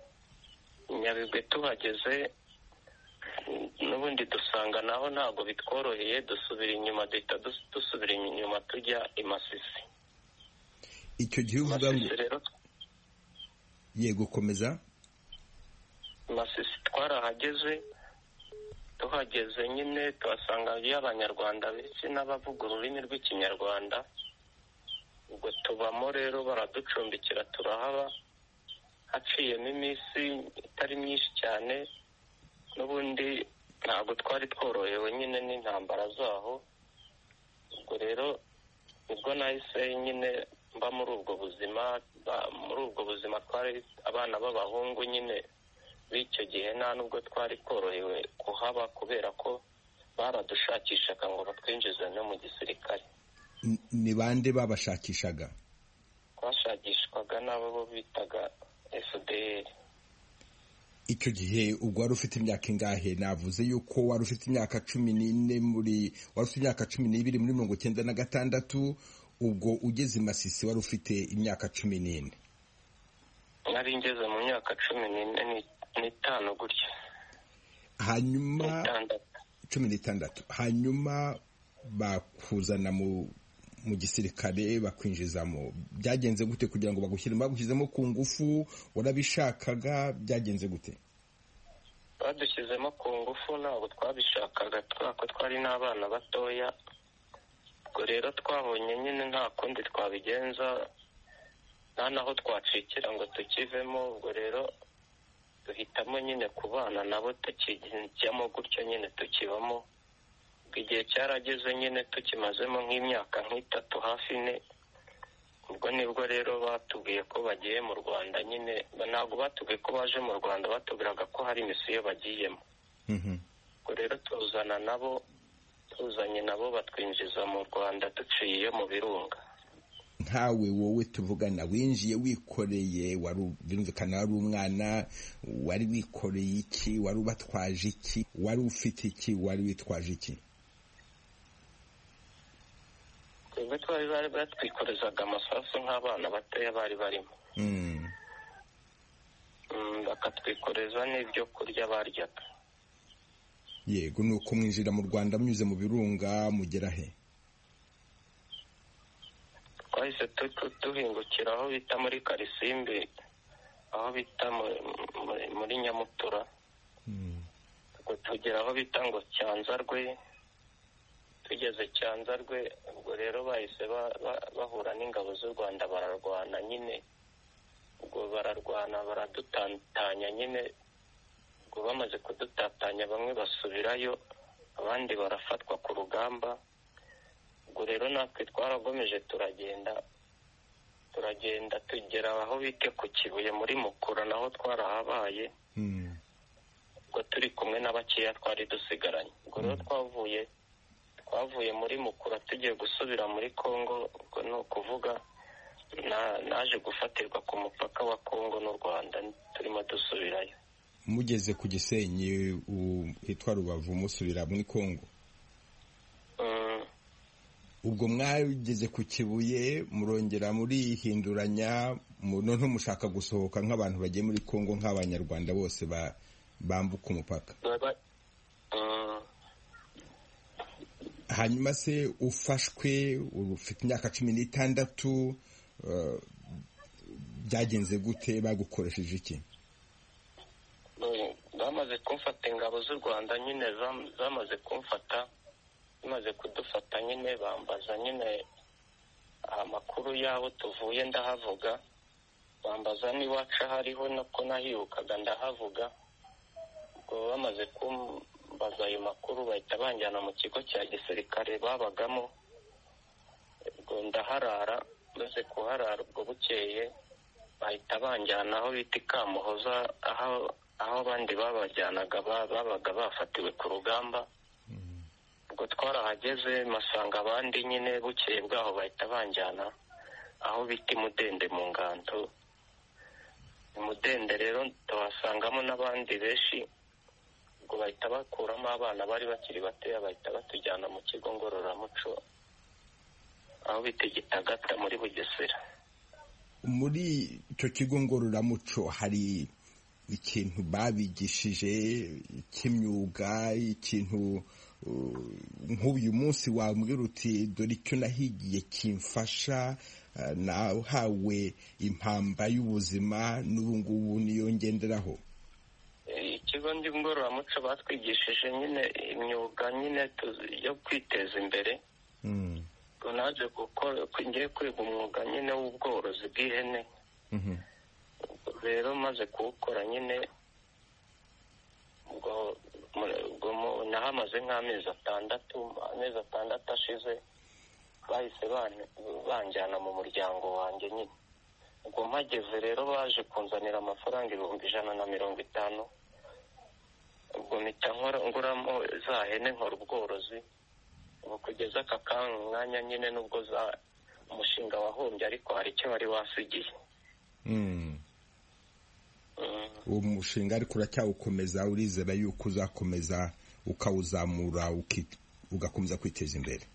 Tuhageze n'ubundi dusanga naho ntabwo bitworoheye, dusubira inyuma, duhita dusubira inyuma tujya i Masisi. Icyo gihe uvuga ngo yego, komeza. Masisi twarahageze, tuhageze nyine tuhasanga y'Abanyarwanda benshi n'abavuga ururimi rw'Ikinyarwanda. Ubwo tubamo rero, baraducumbikira turahaba. Haciyemo iminsi itari myinshi cyane, n'ubundi ntabwo twari tworohewe nyine n'intambara zaho. Ubwo rero nibwo nahise nyine mba muri ubwo buzima. Twari abana b'abahungu nyine b'icyo gihe, nta nubwo twari tworohewe kuhaba, kubera ko baradushakishaga ngo batwinjize no mu gisirikare. Ni bande babashakishaga? Twashakishwaga n'abo bitaga FDL. Icyo gihe ubwo wari ufite imyaka ingahe? Navuze yuko wari ufite imyaka 14 wari ufite imyaka 12 muri 1996. Ubwo ugeze i Masisi wari ufite imyaka 14? Nari ngeze mu myaka 15 gutya. Hanyuma 16. Hanyuma bakuzana mu gisirikare bakwinjizamo, byagenze gute kugira ngo bagushyizemo ku ngufu? Warabishakaga? byagenze gute? badushyizemo ku ngufu, ntabwo twabishakaga, twako twari n'abana batoya. ubwo rero twabonye nyine nta kundi twabigenza, nta naho twacikira ngo tukivemo. ubwo rero duhitamo nyine kubana nabo, tukijyamo gutyo nyine tukibamo. igihe cyarageze nyine tukimazemo nk'imyaka nk'itatu hafi ine, ubwo nibwo rero batubwiye ko bagiye mu Rwanda. nyine ntabwo batubwiye ko baje mu Rwanda, batubwiraga ko hari misiyo bagiyemo. ubwo rero tuzanye nabo batwinjiza mu Rwanda duciye iyo mu Birunga. nkawe wowe tuvugana, winjiye wikoreye, birumvikana wari umwana, wari wikoreye iki? wari ubatwaje iki? wari ufite iki? wari witwaje iki? twebwe twari batwikorezaga amasasu nk'abana batoya bari barimo, bakatwikoreza n'ibyo kurya baryaga. yego. ni uko mwinjira mu Rwanda munyuze mu Birunga, mugera he? twahise duhingukira aho bita muri Karisimbi, aho bita muri Nyamutura. tugera aho bita ngo Cyanzarwe. tugeze Cyanzarwe, ubwo rero bahise bahura n'ingabo z'u Rwanda, bararwana nyine. ubwo bararwana baradutatanya nyine. ubwo bamaze kudutatanya, bamwe basubirayo, abandi barafatwa ku rugamba. ubwo rero natwe twaragomeje turagenda tugera aho bite ku Kibuye muri Mukura, naho twarahabaye. ubwo turi kumwe na bakeya twari dusigaranye. ubwo rero twavuye muri Mukura tugiye gusubira muri Kongo. ubwo ni ukuvuga naje gufatirwa ku mupaka wa Kongo n'u Rwanda, turimo dusubirayo. mugeze ku Gisenyi hitwa Rubavu, musubira muri Kongo. ubwo mwageze ku Kibuye, murongera murihinduranya, noneho mushaka gusohoka nk'abantu bagiye muri Kongo, nk'abanyarwanda bose bambuka umupaka. hanyuma se ufashwe, ufite imyaka 16, byagenze gute? bagukoresheje iki? bamaze kumfata, ingabo z'u Rwanda nyine zamaze kumfata, zimaze kudufata nyine, bambaza nyine amakuru y'aho tuvuye, ndahavuga. bambaza n'iwacu hariho nako nahibukaga, ndahavuga. ubwo bamaze kumbaza ayo makuru, bahita banjyana mu kigo cya gisirikare babagamo. ubwo ndaharara, maze kuharara, ubwo bukeye bahita banjyana aho bita Kamuhoza, aho abandi babajyanaga babaga bafatiwe ku rugamba. ubwo twarahageze, masanga abandi nyine, bukeye bwaho bahita banjyana aho bita Mudende mu Ngando. Mudende rero tuhasangamo n'abandi benshi. ubwo bahita bakuramo abana bari bakiri batoya, bahita batujyana mu kigo ngororamuco aho bita Gitagata muri Bugesera. muri icyo kigo ngororamuco hari ikintu babigishije cy'imyuga, ikintu nk'uyu munsi wambwira uti dore icyo nahigiye kimfasha, nahawe impamba y'ubuzima, n'ubu ngubu niyo ngenderaho? ikigo ngororamuco batwigishije nyine imyuga nyine yo kwiteza imbere. naje ngiye kwiga umwuga nyine w'ubworozi bw'ihene. rero maze kuwukora nyine, ubwo nahamaze nk'amezi atandatu ashize, bahise banjyana mu muryango wanjye nyine. ubwo mpageze rero baje kunzanira amafaranga 150. ubwo mpita nguramo za hene, nkora ubworozi. ubu kugeza aka mwanya nyine, nubwo umushinga wahombye, ariko hari icyo wari wasigiye. uwo mushinga ariko uracyawukomeza, urizera yuko uzakomeza ukawuzamura, ugakomeza kwiteza imbere?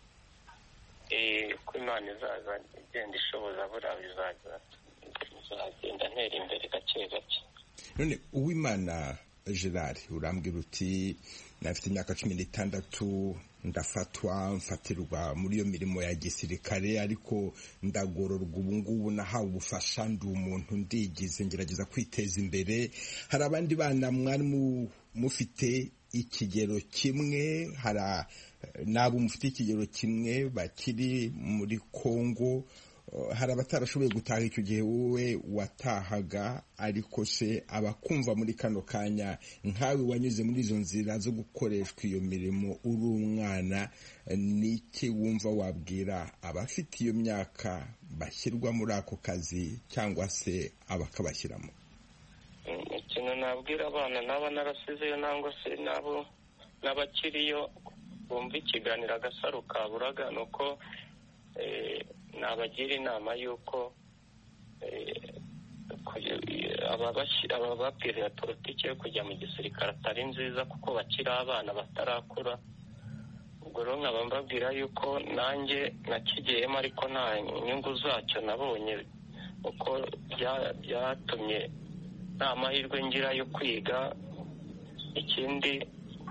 uko Imana izaza igenda ishoboza, buriya bizagenda ntera imbere gake gake. none Uwimana Gerard urambwira uti nafite imyaka 16 ndafatwa mfatirwa muri iyo mirimo ya gisirikare ariko ndagororwa ubu ngubu nahawe ubufasha ndi umuntu ndigize ngerageza kwiteza imbere. Hari abandi bana mwari mufite ikigero kimwe, hari nabo mufite ikigero kimwe bakiri muri Kongo, hari abatarashoboye gutaha icyo gihe wowe watahaga, ariko se abakumva muri kano kanya nkawe wanyuze muri izo nzira zo gukoreshwa iyo mirimo uri umwana, niki wumva wabwira abafite iyo myaka bashyirwa muri ako kazi cyangwa se abakabashyiramo? Ikintu nabwira abana naba narasizeyo nangwa se nabo n'abakiriyo bumva ikiganiro Agasaro Kaburaga, nuko nabagira inama y'uko abababwirira politiki yo kujya mu gisirikare atari nziza kuko bakiri abana batarakura. Ubwo rero nkaba mbabwira y'uko nanjye nakigiyemo ariko nta nyungu zacyo nabonye, kuko byatumye nta mahirwe ngira yo kwiga, ikindi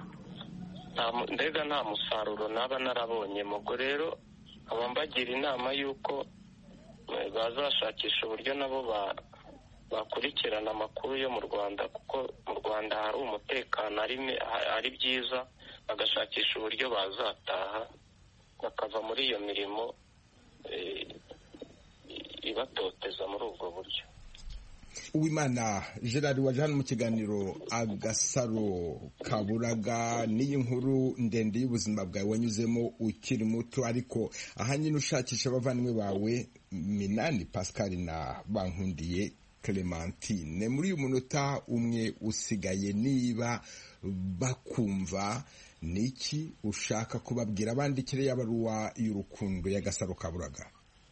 mbega nta musaruro naba narabonye. Ubwo rero aba mbagira inama y'uko bazashakisha uburyo nabo bakurikirana amakuru yo mu Rwanda, kuko mu Rwanda hari umutekano ari byiza, bagashakisha uburyo bazataha bakava muri iyo mirimo ibatoteza muri ubwo buryo. Uwimana Gerard waje hano mu kiganiro Agasaro Kaburaga, n'iyi nkuru ndende y'ubuzima bwawe wanyuzemo ukiri muto, ariko ahanyine ushakisha abavandimwe bawe Minani Pascal na Bankundiye Clementine. Muri uyu munota umwe usigaye, niba bakumva, niki ushaka kubabwira bandikire y'abaruwa y'urukundo y'Agasaro Kaburaga?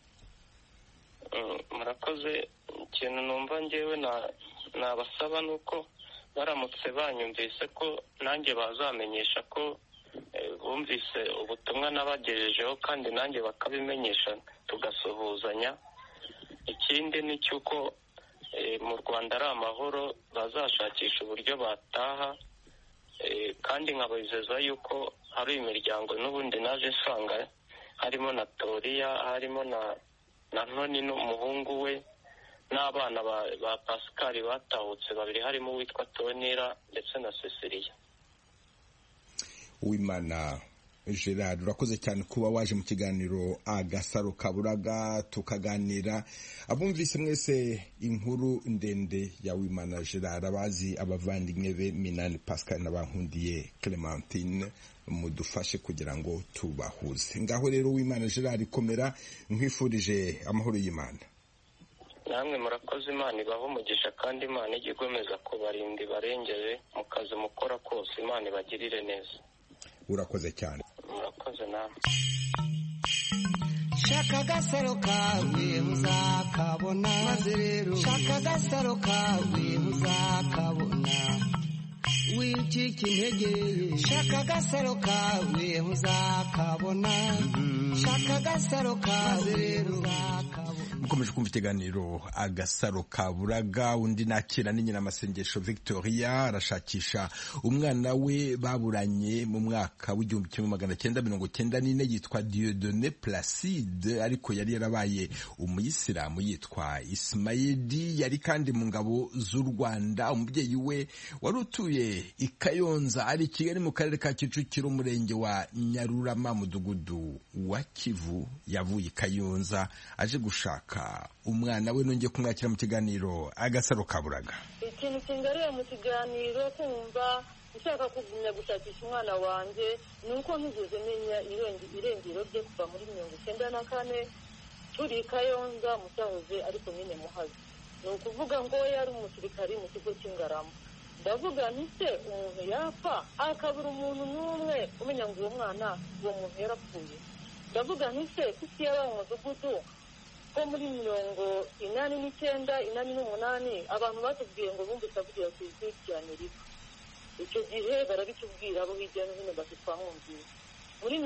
Murakoze. Ikintu numva njyewe nabasaba nuko baramutse banyumvise ko nanjye bazamenyesha ko bumvise ubutumwa nabagejejeho, kandi nanjye bakabimenyesha tugasuhuzanya. Ikindi ni cyuko mu Rwanda ari amahoro, bazashakisha uburyo bataha, kandi nkabizeza yuko hari imiryango n'ubundi naje nsanga harimo na Toriya, harimo na Ntoni n'umuhungu we, n'abana ba Pascal batahutse babiri, harimo uwitwa Tonira ndetse na Cecilia. Uwimana Gerard urakoze cyane kuba waje mu kiganiro Agasaro Kaburaga tukaganira. Abumvise mwese inkuru ndende ya Uwimana Gerard, abazi abavandimwe be Minani Pascal na Bankundiye Clementine, mudufashe kugira ngo tubahuze. Ngaho rero Uwimana Gerard komera, nkwifurije amahoro y'Imana. Namwe murakoze, Imana ibahe umugisha, kandi Imana ijye igomeza kubarinda ibarengere mu kazi mukora kose, Imana ibagirire neza. Urakoze cyane. Murakoze namwe. Shaka Agasaro kawe muzakabona, maze rero shaka Agasaro kawe muzakabona, wicika intege, shaka Agasaro kawe muzakabona, shaka Agasaro kawe rero muzakabona. Mukomeje kumva ikiganiro Agasaro Kaburaga. Undi nakira ni Nyiramasengesho Victoria, arashakisha umwana we baburanye mu mwaka w'1994 yitwa Dieudonné Placide, ariko yari yarabaye umuyisilamu yitwa Ismaili, yari kandi mu ngabo z'u Rwanda. Umubyeyi we wari utuye i Kayonza ari Kigali mu karere ka Kicukiro, umurenge wa Nyarurama, mudugudu wa Kivu, yavuye i Kayonza aje gushaka umwana we. Nongeye kumwakira mu kiganiro Agasaro Kaburaga. Ikintu kingariye mu kiganiro kumva ushaka kugumya gushakisha umwana wanjye nuko ntigeze menya irengero rye kuva muri 1994 turi Kayonza Musahoze, ariko nyine Muhazi. Ni ukuvuga ngo yari umusirikari mu kigo cy'Ingarama. Ndavuga nti se umuntu yapfa akabura umuntu n'umwe umenya ngo uwo mwana uwo muntu yarapfuye. Ndavuga nti se kuki yaba mu mudugudu ko muri 1989 abantu batubwiye ngo bumvise avugira ku ijwi rya Amerika. Icyo gihe barabitubwira abo hirya no hino batwamwumviye. Muri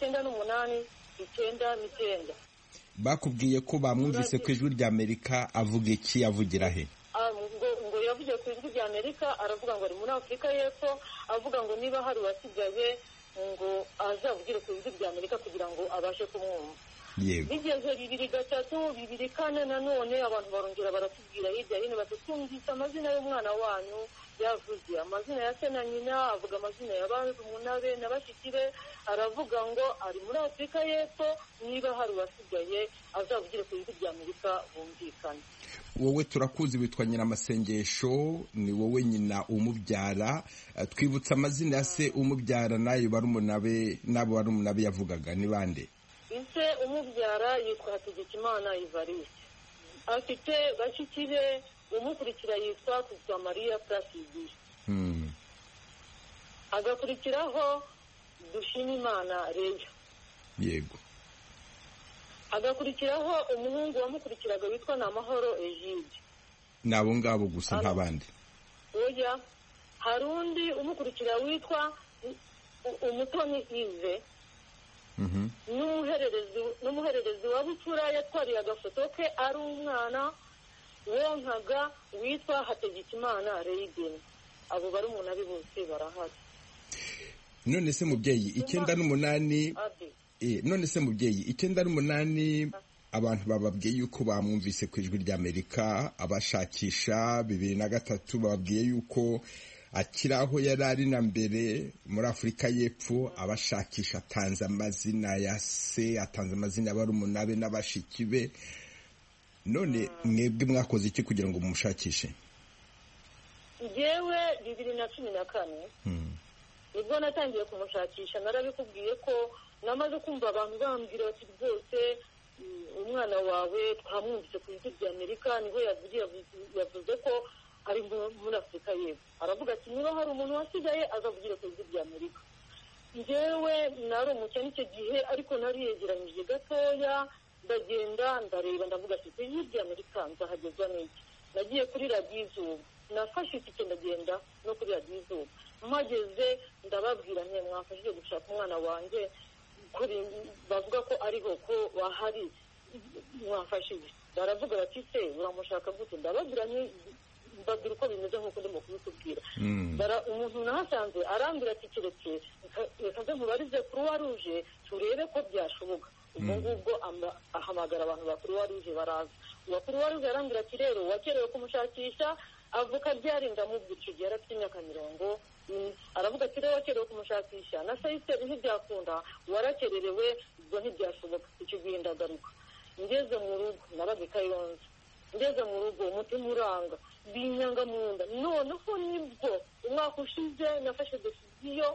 1998 bakubwiye ko bamwumvise ku ijwi rya Amerika. Avuga iki? Avugira he? ngo yavugiye ku ijwi rya Amerika aravuga ngo ari muri Afurika y'Epfo, avuga ngo niba hari uwasigaye ngo azavugire ku ijwi rya Amerika kugira ngo abashe kumwumva. Bigeze 2003, 2004 nanone abantu barongera baratubwira hirya hino batutumvise amazina y'umwana wanyu yavuze amazina ya se na nyina, avuga amazina y'abarumunabe na bashiki be, aravuga ngo ari muri Afurika y'Epfo, niba hari uwasigaye azavugire ku ijwi rya Amerika bumvikane. Wowe turakuzi witwa Nyiramasengesho, ni wowe nyina umubyara, twibutsa amazina ya se umubyara nayo barumunabe n'abo barumunabe yavugaga ni bande? Ise umubyara yitwa Hategekimana Evariste, afite bashiki be, umukurikira yitwa Kuzwa Maria Placide, agakurikiraho Dushimimana Reya, yego, agakurikiraho umuhungu wamukurikiraga witwa Namahoro Egide. Nabo ngabo gusa nk'abandi? Oya, hari undi umukurikira witwa Umutoni Yves, n'umuhererezi wa Bucura yatwariye agafoto ke ari umwana wonkaga witwa Hategekimana Reiden. Abo bari umuntu abi bose barahari. None se mubyeyi 98 none se mubyeyi 98 abantu bababwiye yuko bamwumvise ku ijwi rya Amerika, abashakisha 2003 bababwiye yuko akiraho yari ari na mbere muri Afurika y'Epfo, abashakisha atanze amazina ya se, atanze amazina y'abarumunabe n'abashiki be. None mwebwe mwakoze iki kugira ngo mumushakishe? Jewe 2014 nibwo natangiye kumushakisha. Narabikubwiye ko namaze kumva abantu bambwira bati rwose umwana wawe twamwumvise ku ijwi rya Amerika, niho yavuze ko ari muri Afurika y'Epfo. Aravuga ati niba hari umuntu wasigaye azavugire ku ijwi rya Amerika. Njyewe nari umukene icyo gihe, ariko nari yegeranyije gatoya, ndagenda ndareba ndavuga ati ijwi rya Amerika nzahagezwa n'iki. Nagiye kuri radiyo Izuba, nafashe itike ndagenda no kuri radiyo Izuba. Mpageze ndababwira nti mwafashije gushaka umwana wanjye, bavuga ko ariho ko bahari, mwafashije. Baravuga bati se uramushaka gute? Ndababwira nti mbabwira uko bimeze nk'uko ndimo kubikubwira. Umuntu nahasanze arambwira ati keretse reka nze mubarize Croix Rouge turebe ko byashoboka. Ubwo ngubwo ahamagara abantu ba Croix Rouge baraza. Uwa Croix Rouge arambwira ati rero wakerewe kumushakisha, avuka byarinda mu bwicyo gihe afite imyaka 40. Aravuga ati rero wakerewe kumushakisha na sayise ntibyakunda, warakererewe, ubwo ntibyashoboka. Icyo gihe ndagaruka, ngeze mu rugo nabaga Kayonza, ngeze mu rugo umutima uranga binyanga mu nda. Noneho nibwo umwaka ushize nafashe decision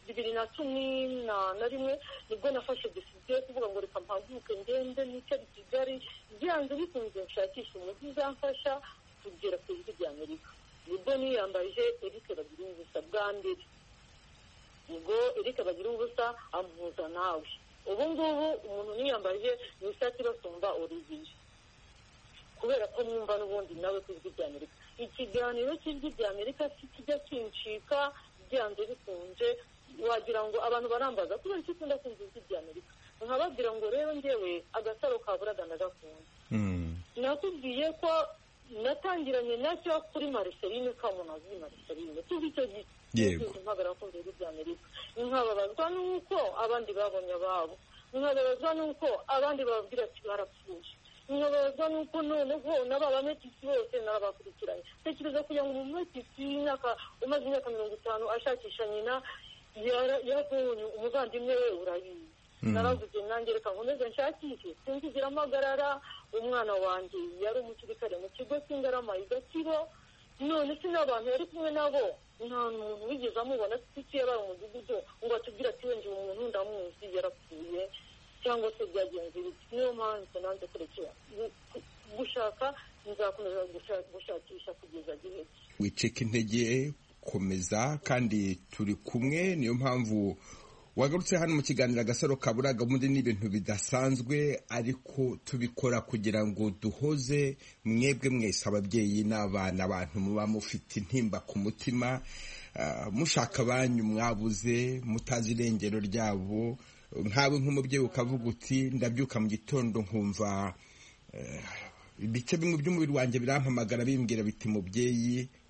2011 nibwo nafashe decision kuvuga ngo reka mpaguke ngende nicari Kigali, byanze bikunze nshakisha umuntu uzamfasha kugera ku ijwi rya Amerika. Nibwo niyambaje Eric Bagiruwubusa bwa mbere, ubwo Eric Bagiruwubusa amuhuza nawe. Ubu ngubu umuntu niyambaje ni Isati Basumba Olivier, kubera ko mwumva n'ubundi nawe ku ijwi rya Amerika. Ikiganiro cy'ijwi rya Amerika kijya kincika byanze bikunze, wagira ngo abantu barambaza kubera iki ukunda kumva ijwi rya Amerika. Nkababwira ngo rero njyewe agasaro kaburaga ndagakunda. Nakubwiye ko natangiranye nacyo kuri Marceline Kamunazi. Marceline tuzi icyo gihe yego mpagara ko ijwi rya Amerika, nkababazwa nuko abandi babonye ababo, nkababazwa nuko abandi bababwira ati barapfuye, nkababazwa nuko noneho n'abametisi bose n'abakurikiranye. Tekereza kugira ngo umumetisi umaze imyaka 50 ashakisha nyina yabonye umuvandimwe we urabizi. Naravuze nanjye reka nkomeze nshakishe, sinzigira amagarara. Umwana wanjye yari umusirikare mu kigo cy'Ingarama i Gatsibo, none si n'abantu yari kumwe nabo nta muntu wigeze amubona tutiye bari umudugudu ngo atubwire ati wenda umuntu ndamuzi yarapfuye cyangwa se byagenze biti. Niyo mpamvu nanze kurekera gushaka, nzakomeza gushakisha kugeza gihe. Wiceka intege, komeza, kandi turi kumwe. Niyo mpamvu wagarutse hano mu kiganiro Agasaro Kaburaga. Ubundi ni ibintu bidasanzwe, ariko tubikora kugira ngo duhoze mwebwe mwese ababyeyi n'abana, abantu muba mufite intimba ku mutima, mushaka abanyu mwabuze, mutazi irengero ryabo. Nkawe nk'umubyeyi ukavuga uti ndabyuka mu gitondo nkumva ibice bimwe by'umubiri wanjye birampamagara bimbwira biti mubyeyi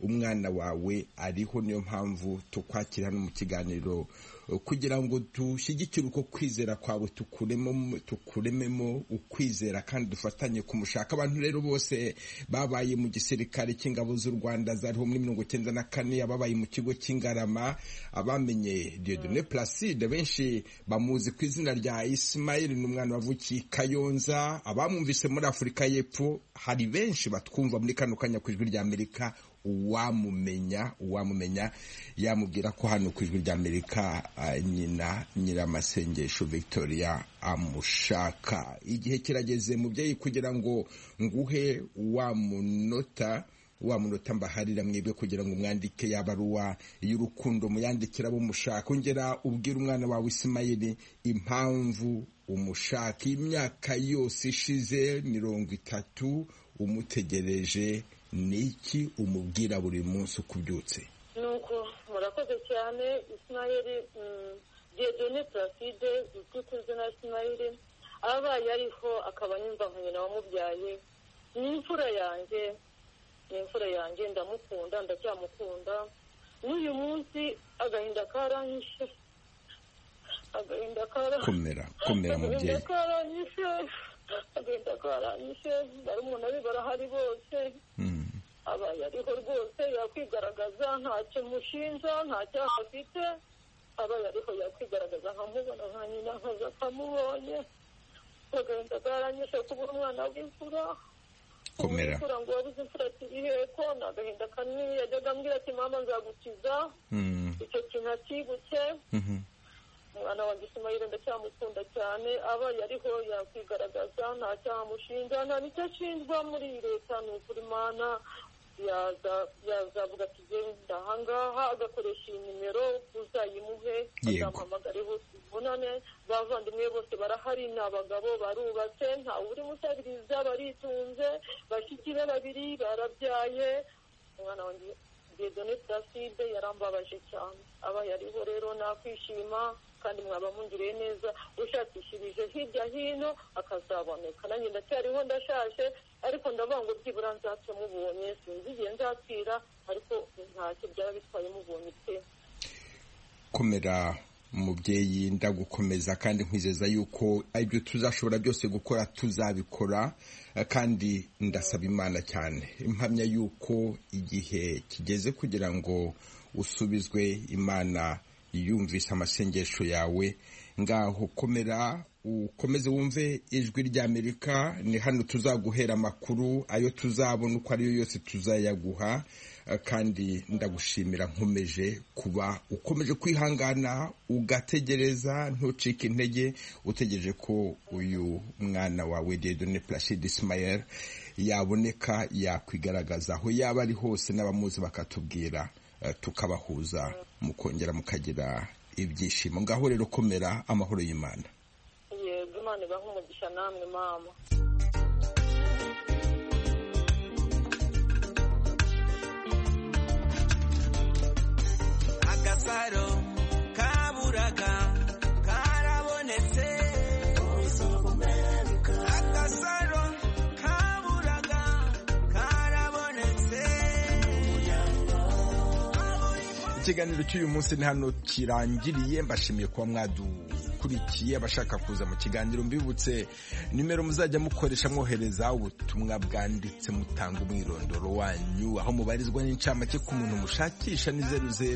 umwana wawe ariho, niyo mpamvu tukwakira hano mu kiganiro kugira ngo dushyigikire uko kwizera kwawe, tukurememo ukwizera kandi dufatanye kumushaka. Abantu rero bose babaye mu gisirikare cy'ingabo z'u Rwanda zariho muri 1994, ababaye mu kigo cy'Ingarama, abamenye Dieudonné Placide benshi bamuzi ku izina rya Ismail, n'umwana wavukiye Kayonza. Abamwumvise muri Afurika y'Epfo, hari benshi batwumva muri kano kanya ku Ijwi ry'Amerika. Uwamumenya yamubwira ko hano ku Ijwi ry'Amerika nyina Nyiramasengesho Victoria amushaka. Igihe kirageze mubyeyi kugira ngo nguhe wa munota mbaharira mwebwe, kugira ngo mwandike yabaruwa y'urukundo muyandikira abo mushaka. Ongera ubwira umwana wawe Ismail impamvu umushaka. Imyaka yose ishize 30 umutegereje, niki umubwira buri munsi ukubyutse? Nuko murakoze cyane. Ismail Dieudonné Placide uzwi ku izina Ismail abaye ariho akaba nyumva nka nyina wamubyaye, ni imfura yanjye, ndamukunda, ndacyamukunda. N'uyu munsi agahinda karanyishe, komera mubyeyi, agahinda karanyishe. barumuna be barahari bose, abaye ariho rwose yakwigaragaza, ntacyo mushinja, nta cyaha afite. abaye ariho yakwigaragaza nkamubona nka nyina, nkaza akamubonye. agahinda karanyishe kubura umwana w'imfura. komera ngo wabuze imfura kiri heko, ni agahinda kanini. yajyaga ambwira ati mama nzagukiza, icyo kintu akibuke. umwana wanjye Ismail ndacyamukunda cyane. abaye ariho yakwigaragaza, nta cyaha amushinja, nta n'icyo ashinjwa muri iyi leta. ni ukuri Imana yazavuga ati genda ahangaha, agakoresha iyi nimero, uzayimuhe azamuhamagareho tubonane. bavandimwe bose barahari, ni abagabo, barubatse, ntawe uri musabiriza, baritunze. bashiki be 2 barabyaye. umwana wanjye Dieudonné Placide yarambabaje cyane. abaye ariho rero nakwishima, kandi mwaba mungiriye neza. ushakishirije hirya hino akazaboneka. nanjye ndacyariho, ndashaje, ariko ndavuga ngo byibura nzapfe mubonye. sinzi igihe nzapfira, ariko ntacyo byaba bitwaye mubonye pe. komera umubyeyi, ndagukomeza kandi nkwizeza yuko ibyo tuzashobora byose gukora tuzabikora, kandi ndasaba Imana cyane, impamya yuko igihe kigeze kugira ngo usubizwe. Imana yumvise amasengesho yawe. ngaho komera, ukomeze wumve Ijwi ry'Amerika. ni hano tuzaguhera amakuru, ayo tuzabona uko ariyo yose tuzayaguha. kandi ndagushimira nkomeje kuba ukomeje kwihangana ugategereza, ntucike intege, utegereje ko uyu mwana wawe Dieudonné Placide Ismail yaboneka, yakwigaragaza aho yaba ari hose, n'abamuzi bakatubwira, tukabahuza, mukongera mukagira ibyishimo. ngaho rero komera, amahoro y'Imana. yego, Imana ibahe umugisha namwe mama. Agasaro kaburaga karabonetse, agasaro kaburaga karabonetse. Ikiganiro cy'uyu munsi ni hano kirangiriye. mbashimiye kuba mwadukurikiye. abashaka kuza mu kiganiro mbibutse nimero muzajya mukoresha mwohereza ubutumwa bwanditse, mutanga umwirondoro wanyu, aho mubarizwa n'incamake ku muntu mushakisha. ni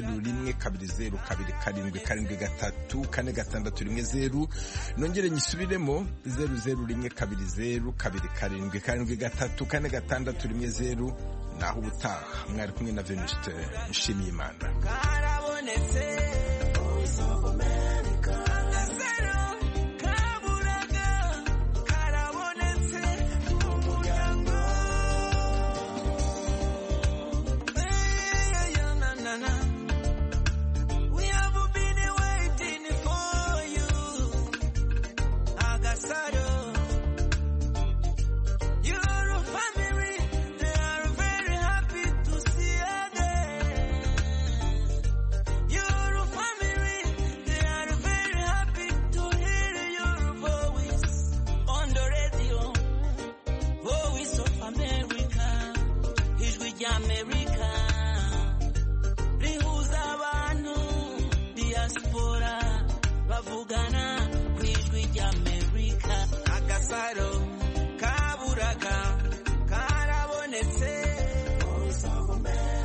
00120773 nongere nyisubiremo 00120773 naho ubutaha mwari kumwe na Venuste Nshimiyimana.